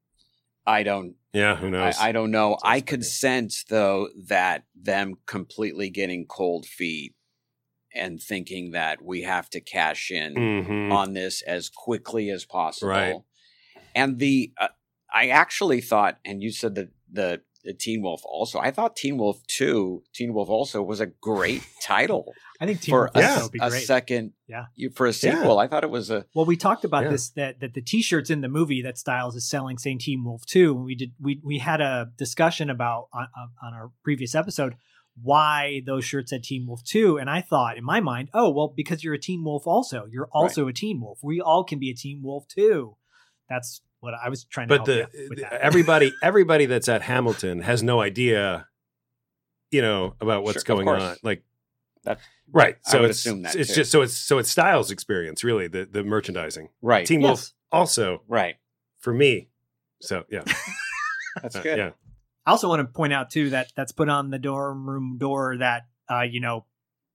[SPEAKER 8] I don't.
[SPEAKER 11] Yeah, who knows?
[SPEAKER 8] I, I don't know. I could sense though that them completely getting cold feet and thinking that we have to cash in
[SPEAKER 11] Mhm.
[SPEAKER 8] on this as quickly as possible.
[SPEAKER 11] Right.
[SPEAKER 8] And the uh, I actually thought, and you said that the, the Teen Wolf also. I thought Teen Wolf two, Teen Wolf also was a great title.
[SPEAKER 7] I think Teen
[SPEAKER 8] for
[SPEAKER 7] Wolf
[SPEAKER 8] a,
[SPEAKER 7] also would be
[SPEAKER 8] a
[SPEAKER 7] great.
[SPEAKER 8] second.
[SPEAKER 7] Yeah.
[SPEAKER 8] you, for a sequel. I thought it was a.
[SPEAKER 7] Well, we talked about
[SPEAKER 8] Yeah.
[SPEAKER 7] this that that the T-shirts in the movie that Styles is selling saying Teen Wolf two. We did we we had a discussion about on, on- on our previous episode why those shirts said Teen Wolf two, and I thought in my mind, oh well, because you're a Teen Wolf also. You're also a Teen Wolf. We all can be a Teen Wolf too. That's what I was trying to.
[SPEAKER 11] But
[SPEAKER 7] help
[SPEAKER 11] the
[SPEAKER 7] you with that.
[SPEAKER 11] everybody everybody that's at Hamilton has no idea, you know, about what's
[SPEAKER 8] Sure, of
[SPEAKER 11] going
[SPEAKER 8] course.
[SPEAKER 11] on. Like
[SPEAKER 8] That
[SPEAKER 11] right.
[SPEAKER 8] I
[SPEAKER 11] So
[SPEAKER 8] would
[SPEAKER 11] it's
[SPEAKER 8] assume that
[SPEAKER 11] it's
[SPEAKER 8] too.
[SPEAKER 11] just so it's so it's Styles' experience, really, the the merchandising.
[SPEAKER 8] Right.
[SPEAKER 11] Teen
[SPEAKER 8] Yes.
[SPEAKER 11] Wolf also
[SPEAKER 8] right
[SPEAKER 11] for me. So yeah.
[SPEAKER 8] That's
[SPEAKER 11] Uh,
[SPEAKER 8] good.
[SPEAKER 11] yeah.
[SPEAKER 7] I also want to point out too that that's put on the dorm room door that uh you know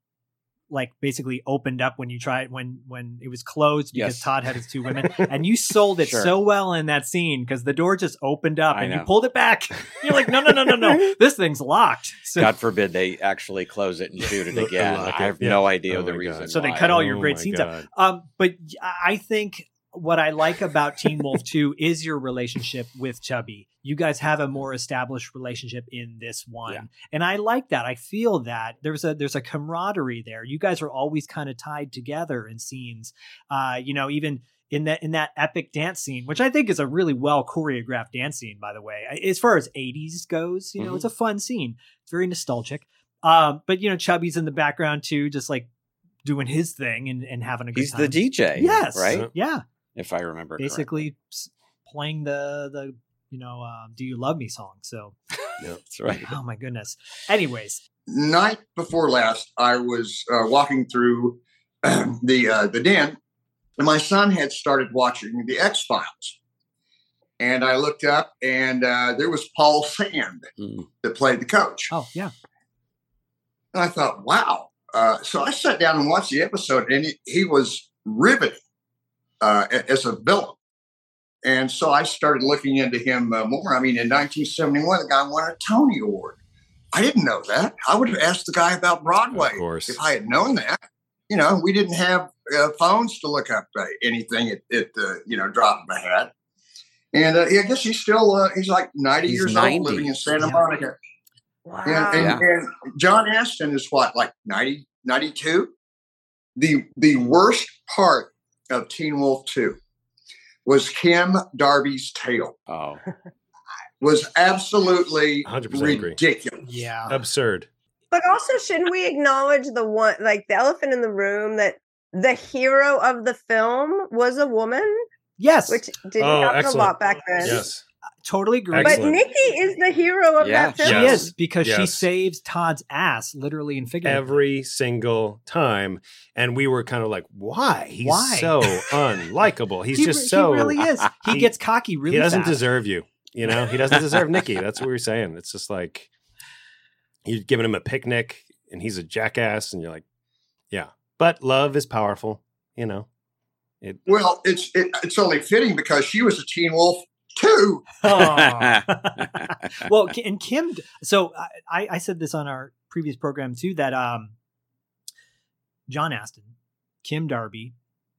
[SPEAKER 7] like basically opened up when you tried when when it was closed because
[SPEAKER 8] Yes.
[SPEAKER 7] Todd had his two women and you sold it
[SPEAKER 8] Sure.
[SPEAKER 7] so well in that scene because the door just opened up
[SPEAKER 8] I
[SPEAKER 7] and you
[SPEAKER 8] know.
[SPEAKER 7] pulled it back. You're like, no, no, no, no, no, this thing's locked. So,
[SPEAKER 8] God forbid they actually close it and shoot it again.
[SPEAKER 11] Lock
[SPEAKER 8] I
[SPEAKER 11] it.
[SPEAKER 8] have
[SPEAKER 11] Yeah.
[SPEAKER 8] no idea
[SPEAKER 11] Oh
[SPEAKER 8] the
[SPEAKER 11] my
[SPEAKER 8] reason.
[SPEAKER 11] God.
[SPEAKER 7] so they
[SPEAKER 8] why.
[SPEAKER 7] cut all your
[SPEAKER 11] Oh
[SPEAKER 7] great
[SPEAKER 11] my
[SPEAKER 7] scenes
[SPEAKER 11] God.
[SPEAKER 7] out. Um, but I think what I like about Teen Wolf two is your relationship with Chubby. You guys have a more established relationship in this one.
[SPEAKER 8] Yeah.
[SPEAKER 7] And I like that. I feel that there's a there's a camaraderie there. You guys are always kind of tied together in scenes. Uh, you know, even in that in that epic dance scene, which I think is a really well choreographed dance scene, by the way. As far as eighties goes, you know,
[SPEAKER 8] Mhm.
[SPEAKER 7] it's a fun scene. It's very nostalgic. Um, but you know, Chubby's in the background too, just like doing his thing and, and having a good
[SPEAKER 8] He's
[SPEAKER 7] time.
[SPEAKER 8] the D J.
[SPEAKER 7] Yes.
[SPEAKER 8] Right?
[SPEAKER 7] Yeah.
[SPEAKER 8] If I remember correctly.
[SPEAKER 7] Basically s- playing the the you know um, "Do You Love Me" song. So
[SPEAKER 8] That's right.
[SPEAKER 7] oh my goodness. Anyways,
[SPEAKER 9] Night before last, I was uh, walking through the uh, the den, and my son had started watching the X Files. And I looked up, and uh, there was Paul Sand
[SPEAKER 8] Mm.
[SPEAKER 9] that played the coach.
[SPEAKER 7] oh yeah,
[SPEAKER 9] And I thought, wow. Uh, so I sat down and watched the episode, and he, he was riveting uh, a- as a villain. And so I started looking into him uh, more. I mean, in nineteen seventy-one, the guy won a Tony Award. I didn't know that. I would have asked the guy about Broadway
[SPEAKER 11] Of course.
[SPEAKER 9] if I had known that. You know, we didn't have uh, phones to look up uh, anything at, at the, you know, drop of a hat. And uh, yeah, I guess he's still, uh, he's like ninety
[SPEAKER 8] He's
[SPEAKER 9] years
[SPEAKER 8] ninety.
[SPEAKER 9] old living in Santa
[SPEAKER 7] Yeah.
[SPEAKER 9] Monica.
[SPEAKER 10] Wow.
[SPEAKER 9] And, and,
[SPEAKER 8] Yeah.
[SPEAKER 9] and John Aston is what, like ninety, ninety-two? The the worst part of Teen Wolf two was Kim Darby's tale.
[SPEAKER 8] Oh.
[SPEAKER 9] Was absolutely
[SPEAKER 11] one hundred percent agree.
[SPEAKER 9] ridiculous.
[SPEAKER 7] yeah.
[SPEAKER 11] Absurd.
[SPEAKER 10] But also, shouldn't we acknowledge the one, like the elephant in the room, that the hero of the film was a woman,
[SPEAKER 7] Yes,
[SPEAKER 10] which didn't
[SPEAKER 11] Oh,
[SPEAKER 10] happen
[SPEAKER 11] excellent.
[SPEAKER 10] a lot back then.
[SPEAKER 11] Yes.
[SPEAKER 7] totally agree.
[SPEAKER 10] But
[SPEAKER 11] Excellent.
[SPEAKER 10] Nikki is the hero of
[SPEAKER 8] Yeah,
[SPEAKER 10] that film.
[SPEAKER 7] She
[SPEAKER 11] Yes.
[SPEAKER 7] is because she
[SPEAKER 11] Yes.
[SPEAKER 7] saves Todd's ass, literally and figuratively.
[SPEAKER 11] Every single time. And we were kind of like, why? He's
[SPEAKER 7] Why?
[SPEAKER 11] so unlikable. He's
[SPEAKER 7] he,
[SPEAKER 11] just
[SPEAKER 7] re-
[SPEAKER 11] so
[SPEAKER 7] he really is. He,
[SPEAKER 11] he-
[SPEAKER 7] gets cocky really
[SPEAKER 11] he doesn't
[SPEAKER 7] fast.
[SPEAKER 11] deserve you. You know, he doesn't deserve Nikki. That's what we were saying. It's just like you're giving him a picnic and he's a jackass, and you're like, yeah. But love is powerful, you know. It
[SPEAKER 9] Well, it's it, it's only fitting because she was a Teen Wolf too.
[SPEAKER 7] Aw. well, Ki- and Kim. So I, I said this on our previous program too that um, John Aston, Kim Darby,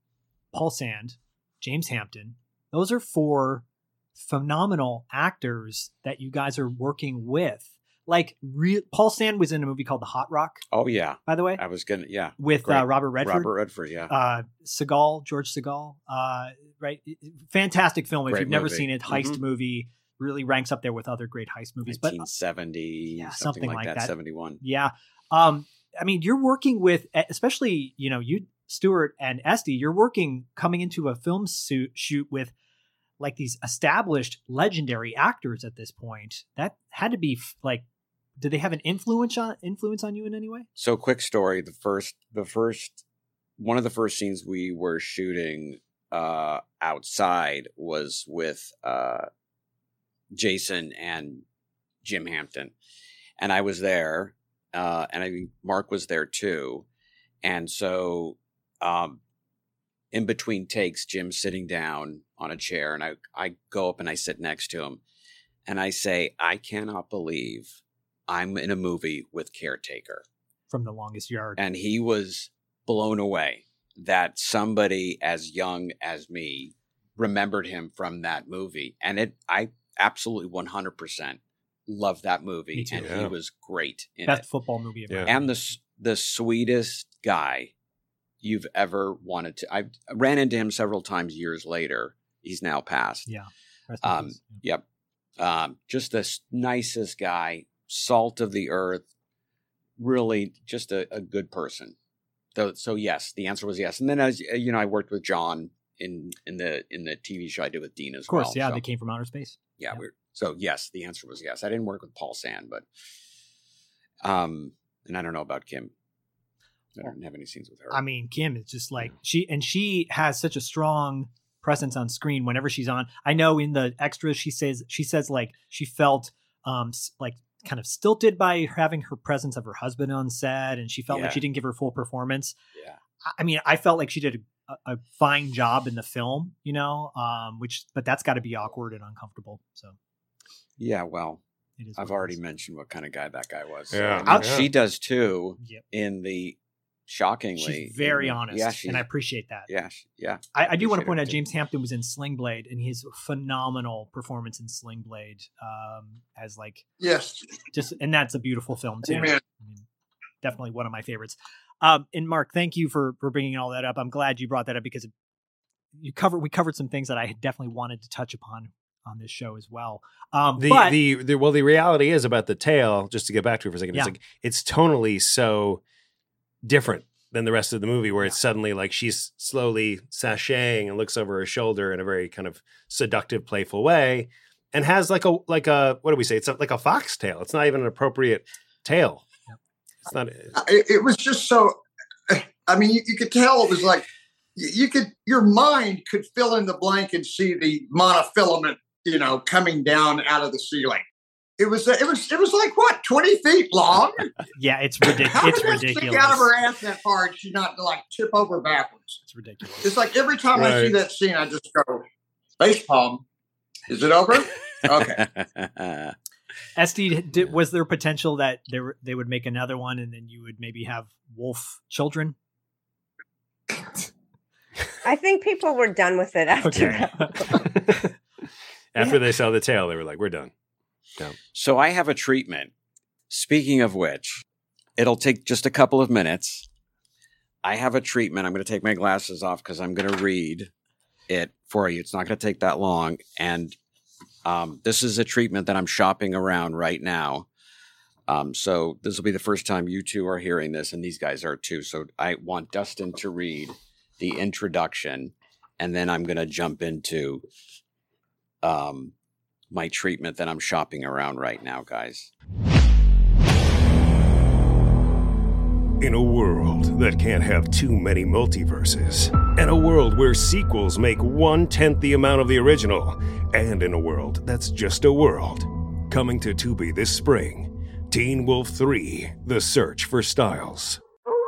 [SPEAKER 7] Paul Sand, James Hampton. Those are four phenomenal actors that you guys are working with. Like re- Paul Sand was in a movie called The Hot Rock.
[SPEAKER 8] Oh yeah,
[SPEAKER 7] by the way,
[SPEAKER 8] I was gonna yeah
[SPEAKER 7] with uh, Robert Redford.
[SPEAKER 8] Robert Redford, yeah.
[SPEAKER 7] Uh, Seagal, George Seagal, uh, right? Fantastic film. If
[SPEAKER 8] Great
[SPEAKER 7] you've never
[SPEAKER 8] movie.
[SPEAKER 7] seen it, heist
[SPEAKER 8] Mhm.
[SPEAKER 7] movie, really ranks up there with other great heist movies.
[SPEAKER 8] nineteen seventy,
[SPEAKER 7] yeah,
[SPEAKER 8] something,
[SPEAKER 7] something
[SPEAKER 8] like,
[SPEAKER 7] like
[SPEAKER 8] that,
[SPEAKER 7] that.
[SPEAKER 8] seventy-one.
[SPEAKER 7] Yeah. Um, I mean, you're working with, especially, you know, you, Stuart and Esty, you're working coming into a film suit, shoot with like these established legendary actors at this point. That had to be like, did they have an influence on influence on you in any way?
[SPEAKER 8] So quick story. The first, the first, one of the first scenes we were shooting uh, outside was with uh, Jason and Jim Hampton. And I was there, uh, and I think Mark was there too. And so um, in between takes, Jim's sitting down on a chair, and I, I go up and I sit next to him. And I say, I cannot believe I'm in a movie with Caretaker.
[SPEAKER 7] From The Longest Yard.
[SPEAKER 8] And he was blown away that somebody as young as me remembered him from that movie. And it, I absolutely one hundred percent loved that movie.
[SPEAKER 7] Me too.
[SPEAKER 8] And
[SPEAKER 7] Yeah.
[SPEAKER 8] he was great in
[SPEAKER 7] Best
[SPEAKER 8] it.
[SPEAKER 7] football movie ever.
[SPEAKER 8] And the, s- the sweetest guy you've ever wanted to. I ran into him several times years later. He's now passed.
[SPEAKER 7] Yeah. Rest in
[SPEAKER 8] Um,
[SPEAKER 7] peace.
[SPEAKER 8] yep. Um, just the s- nicest guy, salt of the earth, really just a, a good person. So, so yes, the answer was yes. And then as you know, I worked with John in, in the, in the T V show I did with Dean as
[SPEAKER 7] Of course,
[SPEAKER 8] well.
[SPEAKER 7] yeah,
[SPEAKER 8] so,
[SPEAKER 7] they came from outer space.
[SPEAKER 8] yeah, we're, so yes, the answer was yes. I didn't work with Paul Sand, but, um, and I don't know about Kim. I don't have any scenes with her.
[SPEAKER 7] I mean, Kim is just like she, and she has such a strong presence on screen whenever she's on. I know in the extras she says she says like she felt um s- like kind of stilted by having her presence of her husband on set, and she felt like
[SPEAKER 8] Yeah.
[SPEAKER 7] she didn't give her full performance.
[SPEAKER 8] Yeah.
[SPEAKER 7] I- I mean, I felt like she did a, a fine job in the film, you know, um, which but that's got to be awkward and uncomfortable. So
[SPEAKER 8] Yeah, well,
[SPEAKER 7] It is
[SPEAKER 8] I've
[SPEAKER 7] what it
[SPEAKER 8] already
[SPEAKER 7] is.
[SPEAKER 8] mentioned what kind of guy that guy was.
[SPEAKER 11] Yeah,
[SPEAKER 8] So, and
[SPEAKER 11] yeah.
[SPEAKER 8] she does too.
[SPEAKER 7] Yep.
[SPEAKER 8] In the shockingly,
[SPEAKER 7] she's very
[SPEAKER 8] in the-
[SPEAKER 7] honest,
[SPEAKER 8] Yeah, she's,
[SPEAKER 7] and I appreciate that.
[SPEAKER 8] yeah, she- yeah.
[SPEAKER 7] I, I do want to
[SPEAKER 8] Appreciate
[SPEAKER 7] point
[SPEAKER 8] her
[SPEAKER 7] out
[SPEAKER 8] too.
[SPEAKER 7] James Hampton was in Sling Blade, and his phenomenal performance in Sling Blade um, as like
[SPEAKER 9] Yes.
[SPEAKER 7] just, and that's a beautiful film too.
[SPEAKER 9] Amen.
[SPEAKER 7] I mean, definitely one of my favorites. Um, and Mark, thank you for for bringing all that up. I'm glad you brought that up because it, you covered we covered some things that I had definitely wanted to touch upon on this show as well. Um,
[SPEAKER 11] The,
[SPEAKER 7] but
[SPEAKER 11] the the well, the reality is about the tale. Just to get back to it for a second,
[SPEAKER 7] Yeah.
[SPEAKER 11] it's like it's tonally so different than the rest of the movie, where it's suddenly like she's slowly sashaying and looks over her shoulder in a very kind of seductive, playful way, and has like a like a what do we say? It's a, like a foxtail. It's not even an appropriate tail. It's not.
[SPEAKER 9] It, it was just so. I mean, you, you could tell it was like you, you could. Your mind could fill in the blank and see the monofilament, you know, coming down out of the ceiling. It was. It was. It was like what, twenty feet long?
[SPEAKER 7] yeah, it's ridiculous.
[SPEAKER 9] How
[SPEAKER 7] It's
[SPEAKER 9] did that stick
[SPEAKER 7] ridiculous.
[SPEAKER 9] out of her ass that far and she not like tip over backwards?
[SPEAKER 7] It's ridiculous.
[SPEAKER 9] It's like every time I see
[SPEAKER 11] Right.
[SPEAKER 9] that scene, I just go, face palm. Is it over? Okay.
[SPEAKER 7] Esty, did, was there potential that they were, they would make another one, and then you would maybe have wolf children?
[SPEAKER 10] I think people were done with it after
[SPEAKER 7] Okay.
[SPEAKER 10] that.
[SPEAKER 11] After they saw the tail, they were like, "We're done." No.
[SPEAKER 8] So I have a treatment. Speaking of which, it'll take just a couple of minutes. I have a treatment. I'm going to take my glasses off because I'm going to read it for you. It's not going to take that long. And um, this is a treatment that I'm shopping around right now. Um, so this will be the first time you two are hearing this, and these guys are too. So I want Dustin to read the introduction, and then I'm going to jump into um, my treatment that I'm shopping around right now, guys.
[SPEAKER 2] In a world that can't have too many multiverses, and a world where sequels make one-tenth the amount of the original, and in a world that's just a world, coming to Tubi this spring, Teen Wolf three, The Search for Styles.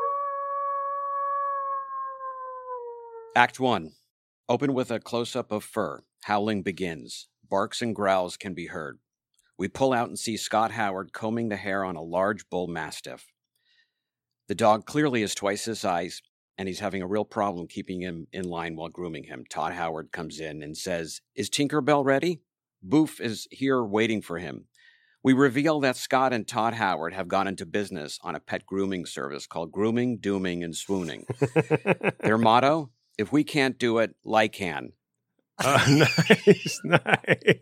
[SPEAKER 8] Act one. Open with a close-up of fur. Howling begins. Barks and growls can be heard. We pull out and see Scott Howard combing the hair on a large bull mastiff. The dog clearly is twice his size and he's having a real problem keeping him in line while grooming him. Todd Howard comes in and says, "Is Tinkerbell ready?" Boof is here waiting for him. We reveal that Scott and Todd Howard have gone into business on a pet grooming service called Grooming, Dooming, and Swooning. Their motto, if we can't do it, Ly can.
[SPEAKER 11] Oh, nice, nice.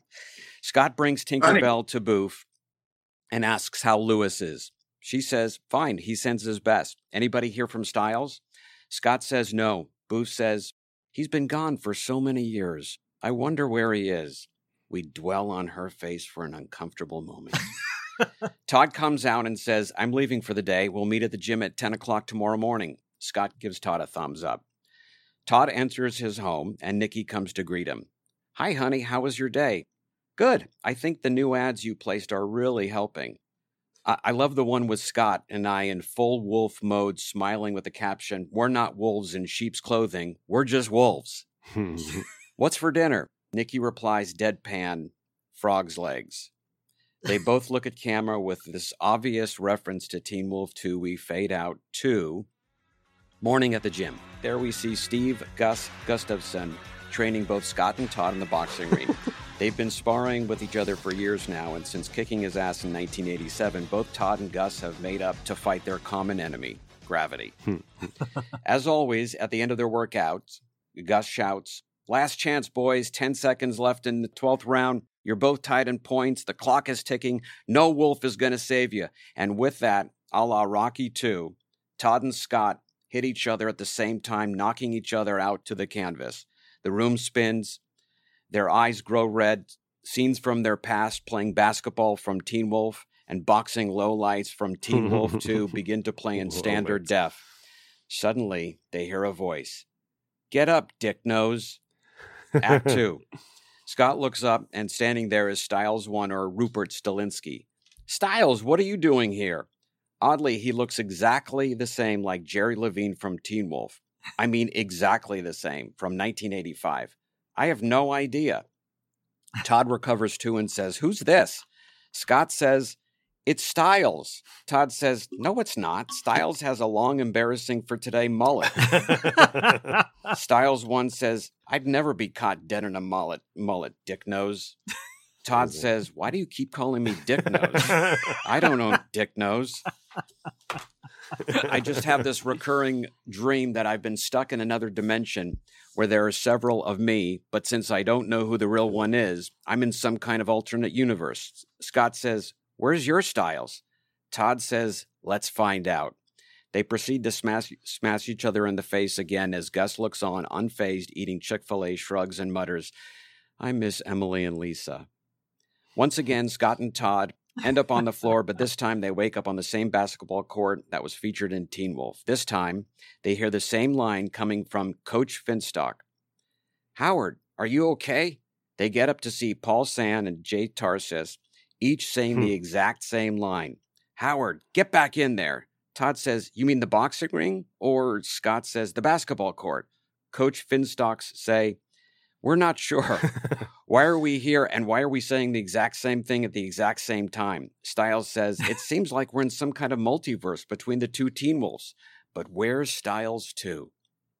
[SPEAKER 8] Scott brings Tinkerbell to Boof and asks how Lewis is. She says, fine, he sends his best. Anybody hear from Stiles? Scott says no. Boof says, he's been gone for so many years. I wonder where he is. We dwell on her face for an uncomfortable moment. Todd comes out and says, I'm leaving for the day. We'll meet at the gym at ten o'clock tomorrow morning. Scott gives Todd a thumbs up. Todd enters his home, and Nikki comes to greet him. Hi, honey. How was your day? Good. I think the new ads you placed are really helping. I, I love the one with Scott and I in full wolf mode, smiling with the caption, we're not wolves in sheep's clothing. We're just wolves. What's for dinner? Nikki replies, deadpan, frog's legs. They both look at camera with this obvious reference to Teen Wolf two. We fade out to morning at the gym. There we see Steve Gus Gustafson training both Scott and Todd in the boxing ring. They've been sparring with each other for years now, and since kicking his ass in nineteen eighty-seven, both Todd and Gus have made up to fight their common enemy, gravity. As always, at the end of their workouts, Gus shouts, last chance, boys. Ten seconds left in the twelfth round. You're both tied in points. The clock is ticking. No wolf is going to save you. And with that, a la Rocky two, Todd and Scott hit each other at the same time, knocking each other out to the canvas. The room spins. Their eyes grow red. Scenes from their past, playing basketball from Teen Wolf and boxing lowlights from Teen Wolf two, begin to play in standard def. Suddenly, they hear a voice. Get up, dick nose. Act two. Scott looks up, and standing there is Stiles one, or Rupert Stilinski. Stiles, what are you doing here? Oddly, he looks exactly the same like Jerry Levine from Teen Wolf. I mean, exactly the same, from nineteen eighty-five. I have no idea. Todd recovers too and says, who's this? Scott says, it's Stiles. Todd says, no, it's not. Stiles has a long, embarrassing for today mullet. Stiles one says, I'd never be caught dead in a mullet, mullet, dick nose. Todd says, why do you keep calling me dick nose? I don't own dick nose. I just have this recurring dream that I've been stuck in another dimension where there are several of me, but since I don't know who the real one is, I'm in some kind of alternate universe. Scott says, where's your Stiles? Todd says, let's find out. They proceed to smash, smash each other in the face again as Gus looks on, unfazed, eating Chick-fil-A, shrugs, and mutters, I miss Emily and Lisa. Once again, Scott and Todd end up on the floor, but this time they wake up on the same basketball court that was featured in Teen Wolf. This time, they hear the same line coming from Coach Finstock. Howard, are you okay? They get up to see Paul Sand and Jay Tarsis, each saying hmm. the exact same line. Howard, get back in there. Todd says, you mean the boxing ring? Or Scott says, the basketball court. Coach Finstocks say, we're not sure. Why are we here, and why are we saying the exact same thing at the exact same time? Stiles says, it seems like we're in some kind of multiverse between the two Teen Wolves. But where's Stiles two?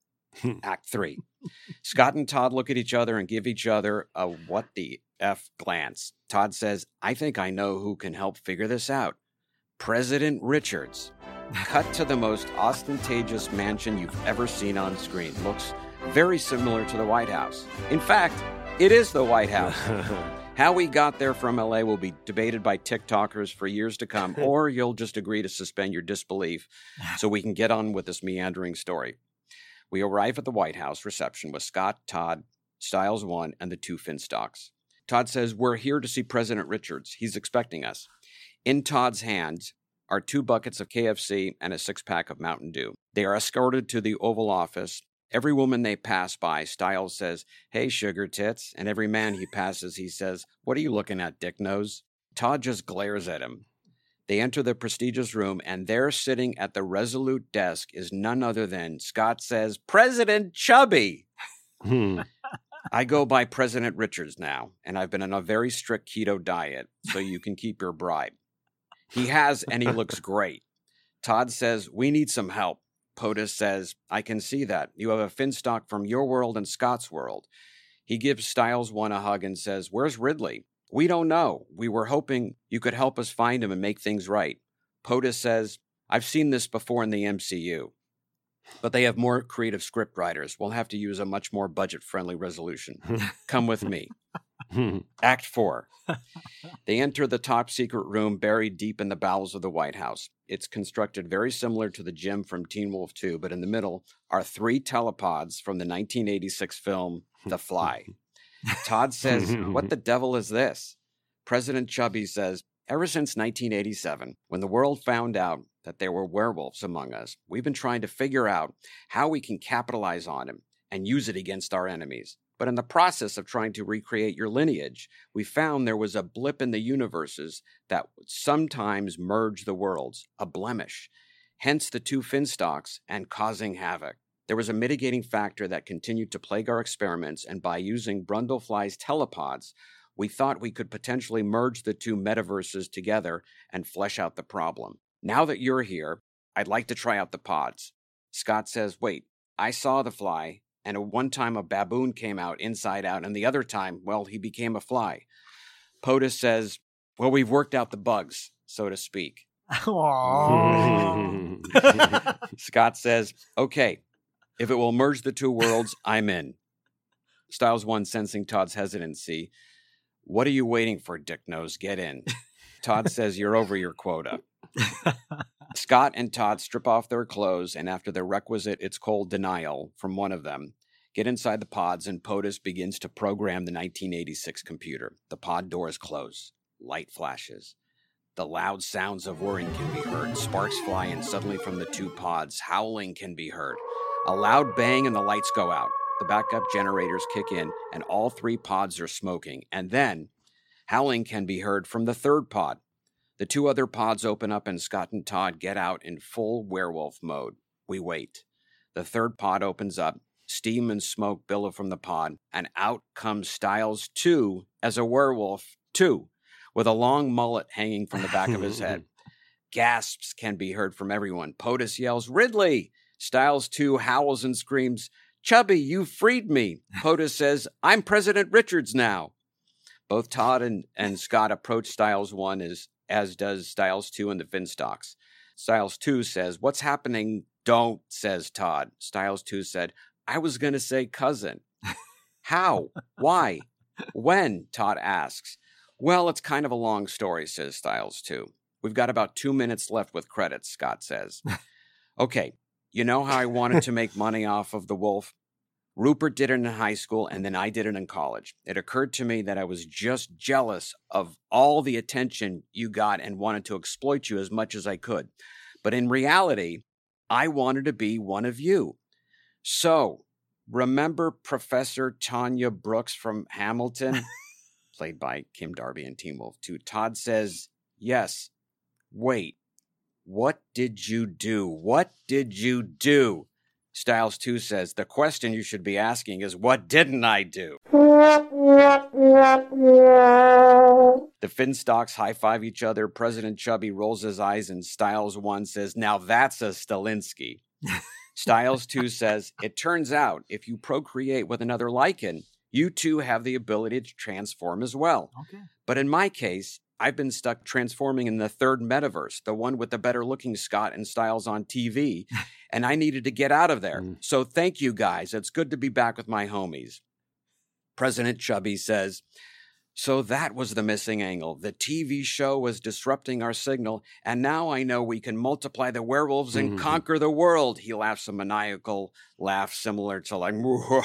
[SPEAKER 8] Act three. Scott and Todd look at each other and give each other a what the F glance. Todd says, I think I know who can help figure this out. President Richards. Cut to the most ostentatious mansion you've ever seen on screen. Looks very similar to the White House. In fact, it is the White House. How we got there from L A will be debated by TikTokers for years to come, or you'll just agree to suspend your disbelief so we can get on with this meandering story. We arrive at the White House reception with Scott, Todd, Stiles one, and the two Finstocks. Todd says, we're here to see President Richards. He's expecting us. In Todd's hands are two buckets of K F C and a six-pack of Mountain Dew. They are escorted to the Oval Office. Every woman they pass by, Stiles says, hey, sugar tits. And every man he passes, he says, what are you looking at, dick nose? Todd just glares at him. They enter the prestigious room, and there sitting at the resolute desk is none other than, Scott says, President Chubby. I go by President Richards now, and I've been on a very strict keto diet, so you can keep your bribe. He has, and he looks great. Todd says, we need some help. POTUS says, I can see that. You have a Finstock from your world and Scott's world. He gives Styles One a hug and says, where's Ridley? We don't know. We were hoping you could help us find him and make things right. POTUS says, I've seen this before in the M C U, but they have more creative script writers. We'll have to use a much more budget-friendly resolution. Come with me. Act four. They enter the top-secret room buried deep in the bowels of the White House. It's constructed very similar to the gym from Teen Wolf two, but in the middle are three telepods from the nineteen eighty-six film The Fly. Todd says, what the devil is this? President Chubby says, ever since nineteen eighty-seven, when the world found out that there were werewolves among us, we've been trying to figure out how we can capitalize on them and use it against our enemies. But in the process of trying to recreate your lineage, we found there was a blip in the universes that would sometimes merge the worlds, a blemish. Hence the two Finstocks and causing havoc. There was a mitigating factor that continued to plague our experiments, and by using Brundlefly's telepods, we thought we could potentially merge the two metaverses together and flesh out the problem. Now that you're here, I'd like to try out the pods. Scott says, wait, I saw the fly, and at one time a baboon came out inside out, and the other time, well, he became a fly. POTUS says, well, we've worked out the bugs, so to speak. Scott says, okay, if it will merge the two worlds, I'm in. Styles One, sensing Todd's hesitancy, what are you waiting for, Dick Nose? Get in. Todd says, you're over your quota. Scott and Todd strip off their clothes, and after their requisite it's cold denial from one of them, get inside the pods, and POTUS begins to program the nineteen eighty-six computer. The pod doors close. Light flashes. The loud sounds of whirring can be heard. Sparks fly, and suddenly from the two pods, howling can be heard. A loud bang and the lights go out. The backup generators kick in, and all three pods are smoking. And then, howling can be heard from the third pod. The two other pods open up, and Scott and Todd get out in full werewolf mode. We wait. The third pod opens up. Steam and smoke billow from the pod, and out comes Styles Two as a werewolf, too, with a long mullet hanging from the back of his head. Gasps can be heard from everyone. POTUS yells, Ridley! Styles Two howls and screams, Chubby, you freed me. POTUS says, I'm President Richards now. Both Todd and, and Scott approach Styles One as, as does Styles Two and the Finstocks. Styles Two says, what's happening? Don't, says Todd. Styles Two said, I was going to say cousin. How? Why? When? Todd asks. Well, it's kind of a long story, says Styles Two. We've got about two minutes left with credits, Scott says. Okay, you know how I wanted to make money off of the wolf? Rupert did it in high school, and then I did it in college. It occurred to me that I was just jealous of all the attention you got and wanted to exploit you as much as I could. But in reality, I wanted to be one of you. So, remember Professor Tanya Brooks from Hamilton? Played by Kim Darby in Teen Wolf two. Todd says, yes. Wait, what did you do? What did you do? Styles Two says, the question you should be asking is, what didn't I do? The Finstocks high-five each other. President Chubby rolls his eyes, and Styles One says, now that's a Stalinsky. Styles Two says, it turns out if you procreate with another Lycan, you too have the ability to transform as well.
[SPEAKER 7] Okay.
[SPEAKER 8] But in my case, I've been stuck transforming in the third metaverse, the one with the better-looking Scott and Styles on T V, and I needed to get out of there. Mm. So thank you, guys. It's good to be back with my homies. President Chubby says, so that was the missing angle. The T V show was disrupting our signal, and now I know we can multiply the werewolves and mm-hmm. conquer the world. He laughs a maniacal laugh similar to like,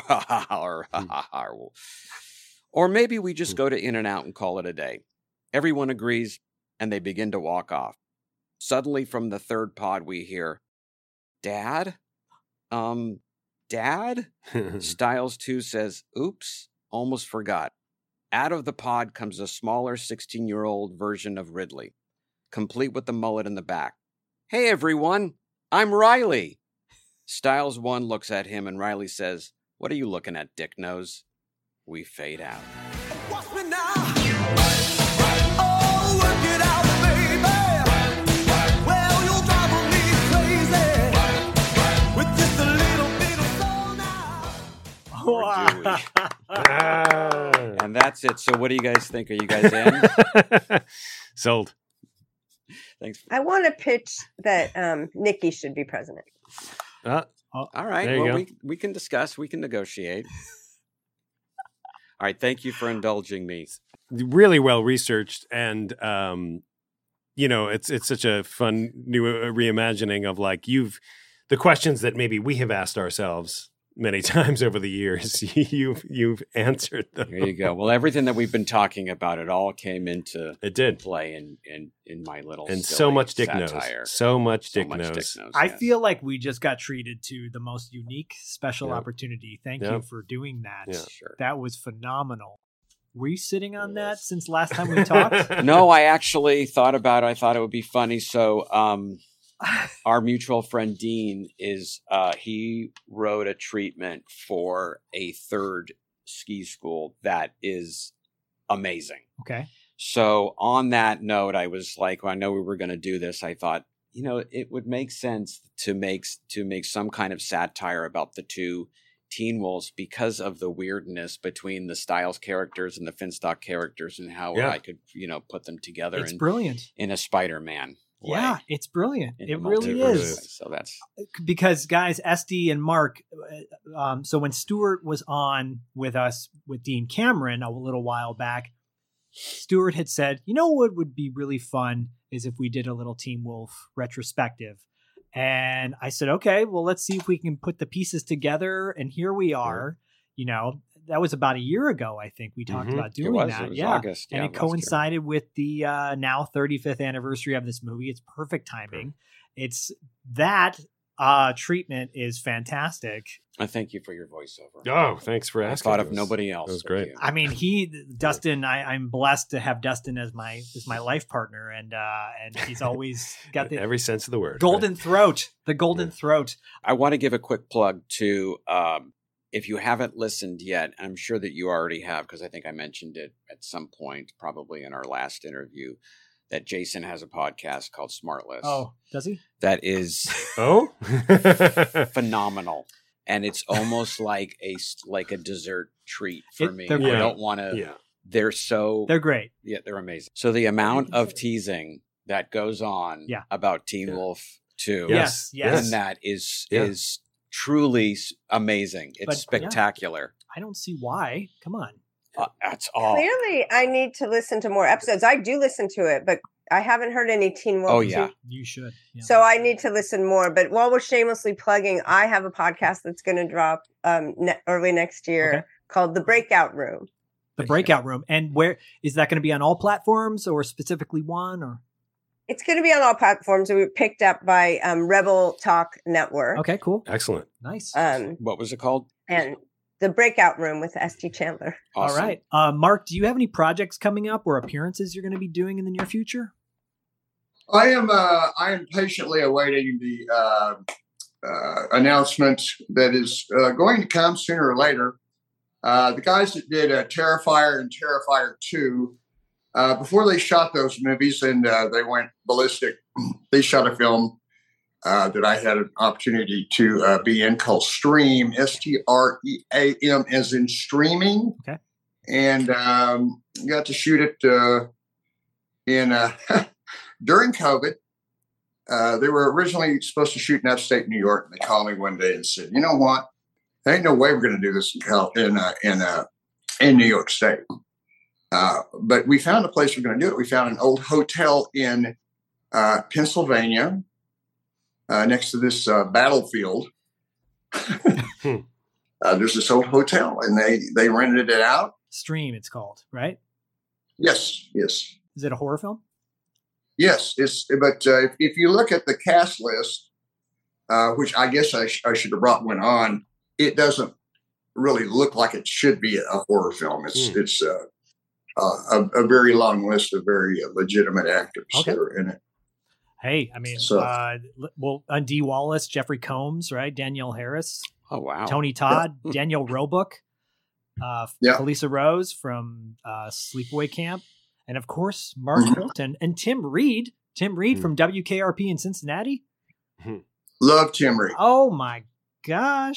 [SPEAKER 8] mm. or maybe we just go to In-N-Out and call it a day. Everyone agrees, and they begin to walk off. Suddenly, from the third pod, we hear, Dad? Um, Dad? Styles Two says, oops, almost forgot. Out of the pod comes a smaller sixteen-year-old version of Ridley, complete with the mullet in the back. Hey, everyone, I'm Riley. Styles One looks at him, and Riley says, what are you looking at, Dick Nose? We fade out.
[SPEAKER 18] Watch me now.
[SPEAKER 8] Or do we? And that's it. So what do you guys think? Are you guys in?
[SPEAKER 11] Sold.
[SPEAKER 8] Thanks.
[SPEAKER 10] I want to pitch that um, Nikki should be president.
[SPEAKER 11] Uh,
[SPEAKER 8] All right.
[SPEAKER 11] There you
[SPEAKER 8] Well,
[SPEAKER 11] go.
[SPEAKER 8] we we can discuss. We can negotiate. All right. Thank you for indulging me.
[SPEAKER 11] Really well researched, and um, you know, it's it's such a fun new uh, reimagining of like you've the questions that maybe we have asked ourselves many times over the years. you've you've answered them.
[SPEAKER 8] There you go. Well, everything that we've been talking about, it all came into
[SPEAKER 11] it did
[SPEAKER 8] play in in, in my little
[SPEAKER 11] and so
[SPEAKER 8] silly
[SPEAKER 11] much Dick
[SPEAKER 8] satire.
[SPEAKER 11] knows. So much
[SPEAKER 8] So
[SPEAKER 11] Dick
[SPEAKER 8] much
[SPEAKER 11] knows.
[SPEAKER 8] Dick knows.
[SPEAKER 7] I
[SPEAKER 8] yes.
[SPEAKER 7] feel like we just got treated to the most unique, special
[SPEAKER 11] Yep.
[SPEAKER 7] opportunity. Thank
[SPEAKER 11] Yep.
[SPEAKER 7] you for doing that.
[SPEAKER 11] Yeah.
[SPEAKER 8] Sure.
[SPEAKER 7] That was phenomenal. Were you sitting on that since last time we talked?
[SPEAKER 8] No, I actually thought about it. I thought it would be funny. So, um, our mutual friend Dean is uh, he wrote a treatment for a third ski school that is amazing.
[SPEAKER 7] Okay.
[SPEAKER 8] So on that note, I was like, well, I know we were going to do this. I thought, you know, it would make sense to make to make some kind of satire about the two Teen Wolves because of the weirdness between the Styles characters and the Finstock characters and how
[SPEAKER 11] Yeah.
[SPEAKER 8] I could, you know, put them together
[SPEAKER 7] It's
[SPEAKER 8] in,
[SPEAKER 7] brilliant.
[SPEAKER 8] in a Spider-Man way.
[SPEAKER 7] Yeah, it's brilliant.
[SPEAKER 8] in
[SPEAKER 7] It
[SPEAKER 8] the
[SPEAKER 7] really
[SPEAKER 8] multiverse.
[SPEAKER 7] is.
[SPEAKER 8] So that's
[SPEAKER 7] Because guys, S D and Mark, uh, um, so when Stuart was on with us with Dean Cameron a little while back, Stuart had said, you know what would be really fun is if we did a little Teen Wolf retrospective. And I said, okay, well, let's see if we can put the pieces together. And here we are. You know, that was about a year ago, I think we talked
[SPEAKER 11] Mhm.
[SPEAKER 7] about
[SPEAKER 8] It
[SPEAKER 7] doing
[SPEAKER 8] was.
[SPEAKER 7] that.
[SPEAKER 8] It was
[SPEAKER 7] yeah.
[SPEAKER 8] August.
[SPEAKER 7] And
[SPEAKER 8] Yeah,
[SPEAKER 7] it
[SPEAKER 8] last year.
[SPEAKER 7] coincided with the uh, now thirty-fifth anniversary of this movie. It's perfect timing. It's that uh, treatment is fantastic.
[SPEAKER 8] I thank you for your voiceover.
[SPEAKER 11] Oh, thanks for
[SPEAKER 8] I
[SPEAKER 11] asking.
[SPEAKER 8] thought of
[SPEAKER 11] That was-
[SPEAKER 8] nobody else.
[SPEAKER 11] That was
[SPEAKER 8] but
[SPEAKER 11] great.
[SPEAKER 8] you.
[SPEAKER 7] I mean, he, Dustin, I, I'm blessed to have Dustin as my as my life partner, and uh, and he's always got the
[SPEAKER 11] Every sense of the word.
[SPEAKER 7] golden throat, the golden throat.
[SPEAKER 8] I want to give a quick plug to um, if you haven't listened yet, I'm sure that you already have because I think I mentioned it at some point, probably in our last interview, that Jason has a podcast called Smartless.
[SPEAKER 7] Oh, does he?
[SPEAKER 8] That is
[SPEAKER 11] Oh,
[SPEAKER 8] phenomenal. And it's almost like a like a dessert treat for
[SPEAKER 7] It-
[SPEAKER 8] me.
[SPEAKER 7] they're
[SPEAKER 8] I
[SPEAKER 7] great.
[SPEAKER 8] don't want to.
[SPEAKER 11] yeah.
[SPEAKER 8] They're so.
[SPEAKER 7] They're great.
[SPEAKER 8] Yeah, they're amazing. So the amount of teasing that goes on
[SPEAKER 7] Yeah.
[SPEAKER 8] about Teen
[SPEAKER 11] Yeah.
[SPEAKER 8] Wolf two,
[SPEAKER 7] Yes, yes.
[SPEAKER 8] and that is
[SPEAKER 11] Yeah.
[SPEAKER 8] is truly s- amazing. It's
[SPEAKER 7] But, yeah.
[SPEAKER 8] spectacular.
[SPEAKER 7] I don't see why. Come on.
[SPEAKER 8] Uh, that's all.
[SPEAKER 10] Clearly, I need to listen to more episodes. I do listen to it, but I haven't heard any Teen Wolf.
[SPEAKER 8] Oh
[SPEAKER 10] two.
[SPEAKER 8] yeah,
[SPEAKER 7] You should. Yeah.
[SPEAKER 10] So I need to listen more. But while we're shamelessly plugging, I have a podcast that's going to drop um, ne- early next year
[SPEAKER 7] Okay.
[SPEAKER 10] called The Breakout Room.
[SPEAKER 7] The breakout room. And where is that going to be on all platforms or specifically one or?
[SPEAKER 10] It's going to be on all platforms. We were picked up by um, Rebel Talk Network.
[SPEAKER 7] Okay, cool.
[SPEAKER 11] Excellent.
[SPEAKER 7] Nice.
[SPEAKER 10] Um,
[SPEAKER 8] what was it called?
[SPEAKER 10] and The Breakout Room with S T Chandler.
[SPEAKER 8] Awesome.
[SPEAKER 7] All right. Uh, Mark, do you have any projects coming up or appearances you're going to be doing in the near future?
[SPEAKER 9] I am uh, I am patiently awaiting the uh, uh, announcement that is uh, going to come sooner or later. Uh, the guys that did uh, Terrifier and Terrifier two, uh, before they shot those movies and uh, they went ballistic, they shot a film uh, that I had an opportunity to uh, be in called Stream, S T R E A M as in streaming.
[SPEAKER 7] Okay.
[SPEAKER 9] And um, got to shoot it uh, in uh, during COVID. Uh, they were originally supposed to shoot in upstate New York. And they called me one day and said, "You know what? There ain't no way we're going to do this in Cal- in uh, in uh, in New York State." Uh, but we found a place we're going to do it. We found an old hotel in uh, Pennsylvania uh, next to this uh, battlefield. uh, there's this old hotel, and they they rented it out.
[SPEAKER 7] Stream, it's called, right?
[SPEAKER 9] Yes, yes.
[SPEAKER 7] Is it a horror film?
[SPEAKER 9] Yes, it's but uh, if, if you look at the cast list, uh, which I guess I, sh- I should have brought one on, it doesn't really look like it should be a horror film. It's
[SPEAKER 11] Mm.
[SPEAKER 9] it's uh, uh, a, a very long list of very uh, legitimate actors
[SPEAKER 7] Okay.
[SPEAKER 9] that are in it.
[SPEAKER 7] Hey, I mean,
[SPEAKER 9] So-
[SPEAKER 7] uh, l- well, uh, Dee Wallace, Jeffrey Combs, right? Danielle Harris,
[SPEAKER 8] Oh wow.
[SPEAKER 7] Tony Todd, Daniel Roebuck, uh,
[SPEAKER 9] Yeah.
[SPEAKER 7] Felisa Rose from uh, Sleepaway Camp, and of course Mark
[SPEAKER 9] Mhm.
[SPEAKER 7] Hilton and Tim Reed. Tim Reed
[SPEAKER 11] Mm.
[SPEAKER 7] from W K R P in Cincinnati.
[SPEAKER 9] Love Tim Reed.
[SPEAKER 7] Oh my gosh!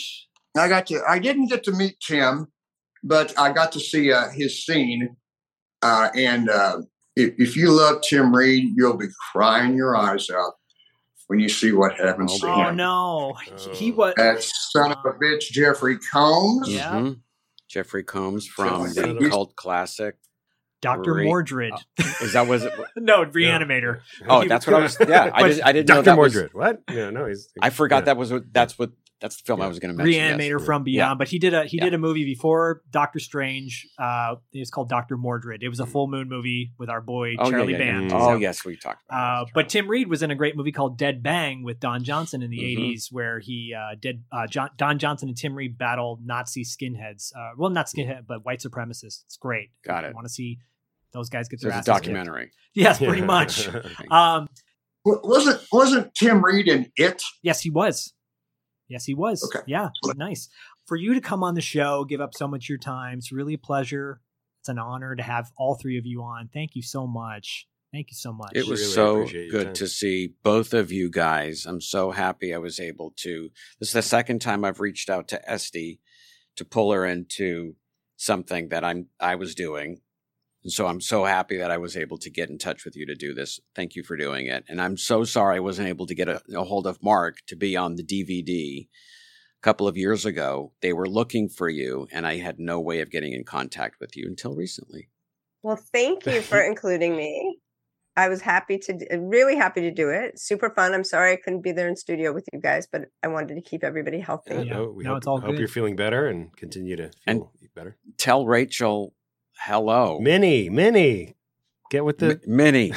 [SPEAKER 9] I got to. I didn't get to meet Tim, but I got to see uh, his scene. Uh, and uh, if, if you love Tim Reed, you'll be crying your eyes out when you see what happens to
[SPEAKER 7] Oh
[SPEAKER 9] him.
[SPEAKER 7] no, he, he was
[SPEAKER 9] That son of a bitch, Jeffrey Combs.
[SPEAKER 7] Yeah.
[SPEAKER 8] Mhm. Jeffrey Combs from
[SPEAKER 9] Jeffrey-
[SPEAKER 8] the cult classic.
[SPEAKER 7] Doctor
[SPEAKER 8] Re-
[SPEAKER 7] Mordred.
[SPEAKER 8] Is that was it?
[SPEAKER 7] No, Reanimator.
[SPEAKER 8] Oh, that's what I was. Yeah, I
[SPEAKER 7] But
[SPEAKER 8] just I didn't know
[SPEAKER 11] Doctor
[SPEAKER 8] that was.
[SPEAKER 11] Mordred. What? Yeah, no, he's.
[SPEAKER 8] I forgot
[SPEAKER 11] yeah.
[SPEAKER 8] that was what. That's what. That's the film I was going to mention.
[SPEAKER 7] Reanimator
[SPEAKER 8] yes.
[SPEAKER 7] from Beyond,
[SPEAKER 8] Yeah.
[SPEAKER 7] but he did a he
[SPEAKER 8] Yeah.
[SPEAKER 7] did a movie before Doctor Strange. Uh, it was called Doctor Mordred. It was a full moon movie with our boy
[SPEAKER 8] Oh, yeah,
[SPEAKER 7] Charlie
[SPEAKER 8] yeah, yeah.
[SPEAKER 7] Band.
[SPEAKER 8] Oh
[SPEAKER 7] So,
[SPEAKER 8] yes, we talked about.
[SPEAKER 7] Uh, but Tim Reed was in a great movie called Dead Bang with Don Johnson in the
[SPEAKER 8] Mhm.
[SPEAKER 7] eighties, where he uh, did uh, John, Don Johnson and Tim Reed battle Nazi skinheads. Uh, well, not skinhead, but white supremacists. It's great.
[SPEAKER 8] Got
[SPEAKER 7] I
[SPEAKER 8] it.
[SPEAKER 7] want to see those guys get
[SPEAKER 8] So
[SPEAKER 7] their
[SPEAKER 8] it's a
[SPEAKER 7] asses kicked.
[SPEAKER 8] documentary.
[SPEAKER 7] Yes, pretty much. Um,
[SPEAKER 9] W- Wasn't wasn't Tim Reed in It?
[SPEAKER 7] Yes, he was. Yes, he was.
[SPEAKER 9] Okay.
[SPEAKER 7] Yeah, nice. For you to come on the show, give up so much of your time, it's really a pleasure. It's an honor to have all three of you on. Thank you so much. Thank you so much.
[SPEAKER 8] It was
[SPEAKER 11] Really
[SPEAKER 8] so
[SPEAKER 11] appreciate your
[SPEAKER 8] good
[SPEAKER 11] time.
[SPEAKER 8] to see both of you guys. I'm so happy I was able to. This is the second time I've reached out to Esty to pull her into something that I'm I was doing. And so I'm so happy that I was able to get in touch with you to do this. Thank you for doing it. And I'm so sorry I wasn't able to get a, a hold of Mark to be on the D V D a couple of years ago. They were looking for you, and I had no way of getting in contact with you until recently.
[SPEAKER 10] Well, thank you for including me. I was happy to, d- really happy to do it. Super fun. I'm sorry I couldn't be there in studio with you guys, but I wanted to keep everybody healthy.
[SPEAKER 11] Yeah,
[SPEAKER 7] Yeah.
[SPEAKER 11] no, we
[SPEAKER 7] No,
[SPEAKER 11] hope,
[SPEAKER 7] it's all
[SPEAKER 11] hope
[SPEAKER 7] good.
[SPEAKER 11] you're feeling better and continue to feel
[SPEAKER 8] And-
[SPEAKER 11] better.
[SPEAKER 8] Tell Rachel hello.
[SPEAKER 11] Minnie, Minnie, get with the.
[SPEAKER 8] M- Minnie.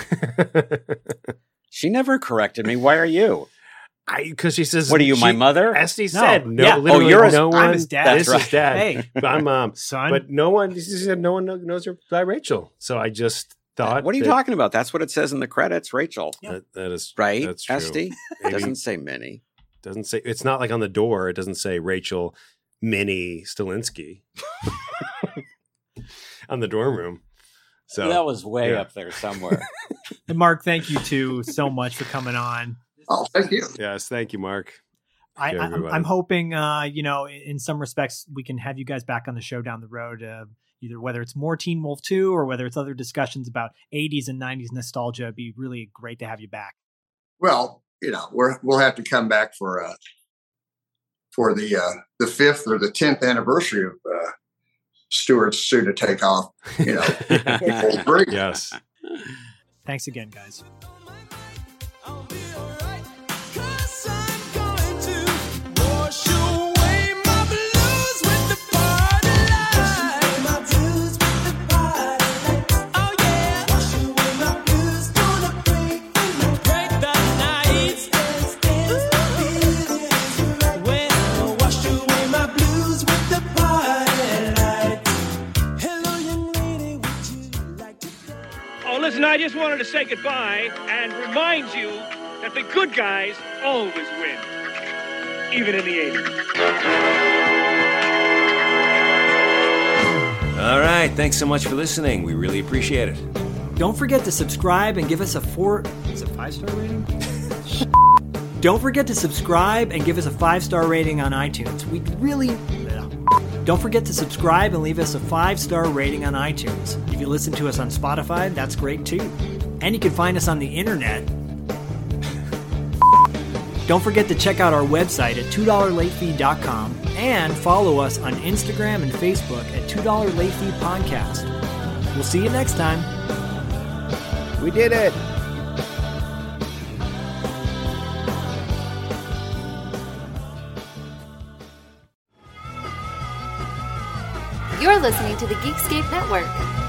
[SPEAKER 8] She never corrected me. Why are you?
[SPEAKER 11] I because she says,
[SPEAKER 8] What are you, my
[SPEAKER 11] she-
[SPEAKER 8] mother?
[SPEAKER 11] Esty
[SPEAKER 7] No.
[SPEAKER 11] said no.
[SPEAKER 7] Yeah. Oh,
[SPEAKER 11] Literally,
[SPEAKER 8] you're his-
[SPEAKER 11] no one.
[SPEAKER 7] I'm his dad.
[SPEAKER 11] This
[SPEAKER 8] That's
[SPEAKER 11] is dad.
[SPEAKER 7] Hey.
[SPEAKER 11] But I'm mom.
[SPEAKER 7] Son.
[SPEAKER 11] But no one. She said no one knows her by Rachel. So I just thought.
[SPEAKER 8] What are you
[SPEAKER 11] that-
[SPEAKER 8] talking about? That's what it says in the credits, Rachel.
[SPEAKER 11] That, that is
[SPEAKER 8] Right?
[SPEAKER 11] That's true.
[SPEAKER 8] Esty?
[SPEAKER 11] Maybe-
[SPEAKER 8] Doesn't say Minnie.
[SPEAKER 11] doesn't say. It's not like on the door. It doesn't say Rachel Minnie Stilinski on the dorm room. So
[SPEAKER 8] that was way
[SPEAKER 11] yeah.
[SPEAKER 8] up there somewhere.
[SPEAKER 7] And Mark, thank you too so much for coming on.
[SPEAKER 9] Oh, thank you.
[SPEAKER 11] Yes, thank you, Mark.
[SPEAKER 7] I,
[SPEAKER 11] to
[SPEAKER 7] I, I'm,
[SPEAKER 11] everybody.
[SPEAKER 7] I'm hoping, uh, you know, in, in some respects, we can have you guys back on the show down the road. Uh, either whether it's more Teen Wolf two or whether it's other discussions about eighties and nineties nostalgia. It'd be really great to have you back.
[SPEAKER 9] Well, you know, we're, we'll have to come back for uh, for the uh, the fifth or the tenth anniversary of uh, Stewart's soon to take off. You know, full break.
[SPEAKER 11] Yes.
[SPEAKER 7] Thanks again, guys.
[SPEAKER 18] Oh, listen, I just wanted to say goodbye and remind you that the good guys always win, even in the eighties.
[SPEAKER 3] All right. Thanks so much for listening. We really appreciate it.
[SPEAKER 7] Don't forget to subscribe and give us a four. Is it five star rating? Don't forget to subscribe and give us a five star rating on iTunes. We'd really. Don't forget to subscribe and leave us a five star rating on iTunes. If you listen to us on Spotify, that's great too. And you can find us on the internet. Don't forget to check out our website at two dollar late fee dot com and follow us on Instagram and Facebook at two dollar late fee podcast. We'll see you next time.
[SPEAKER 11] We did it.
[SPEAKER 19] You're listening to the Geekscape Network.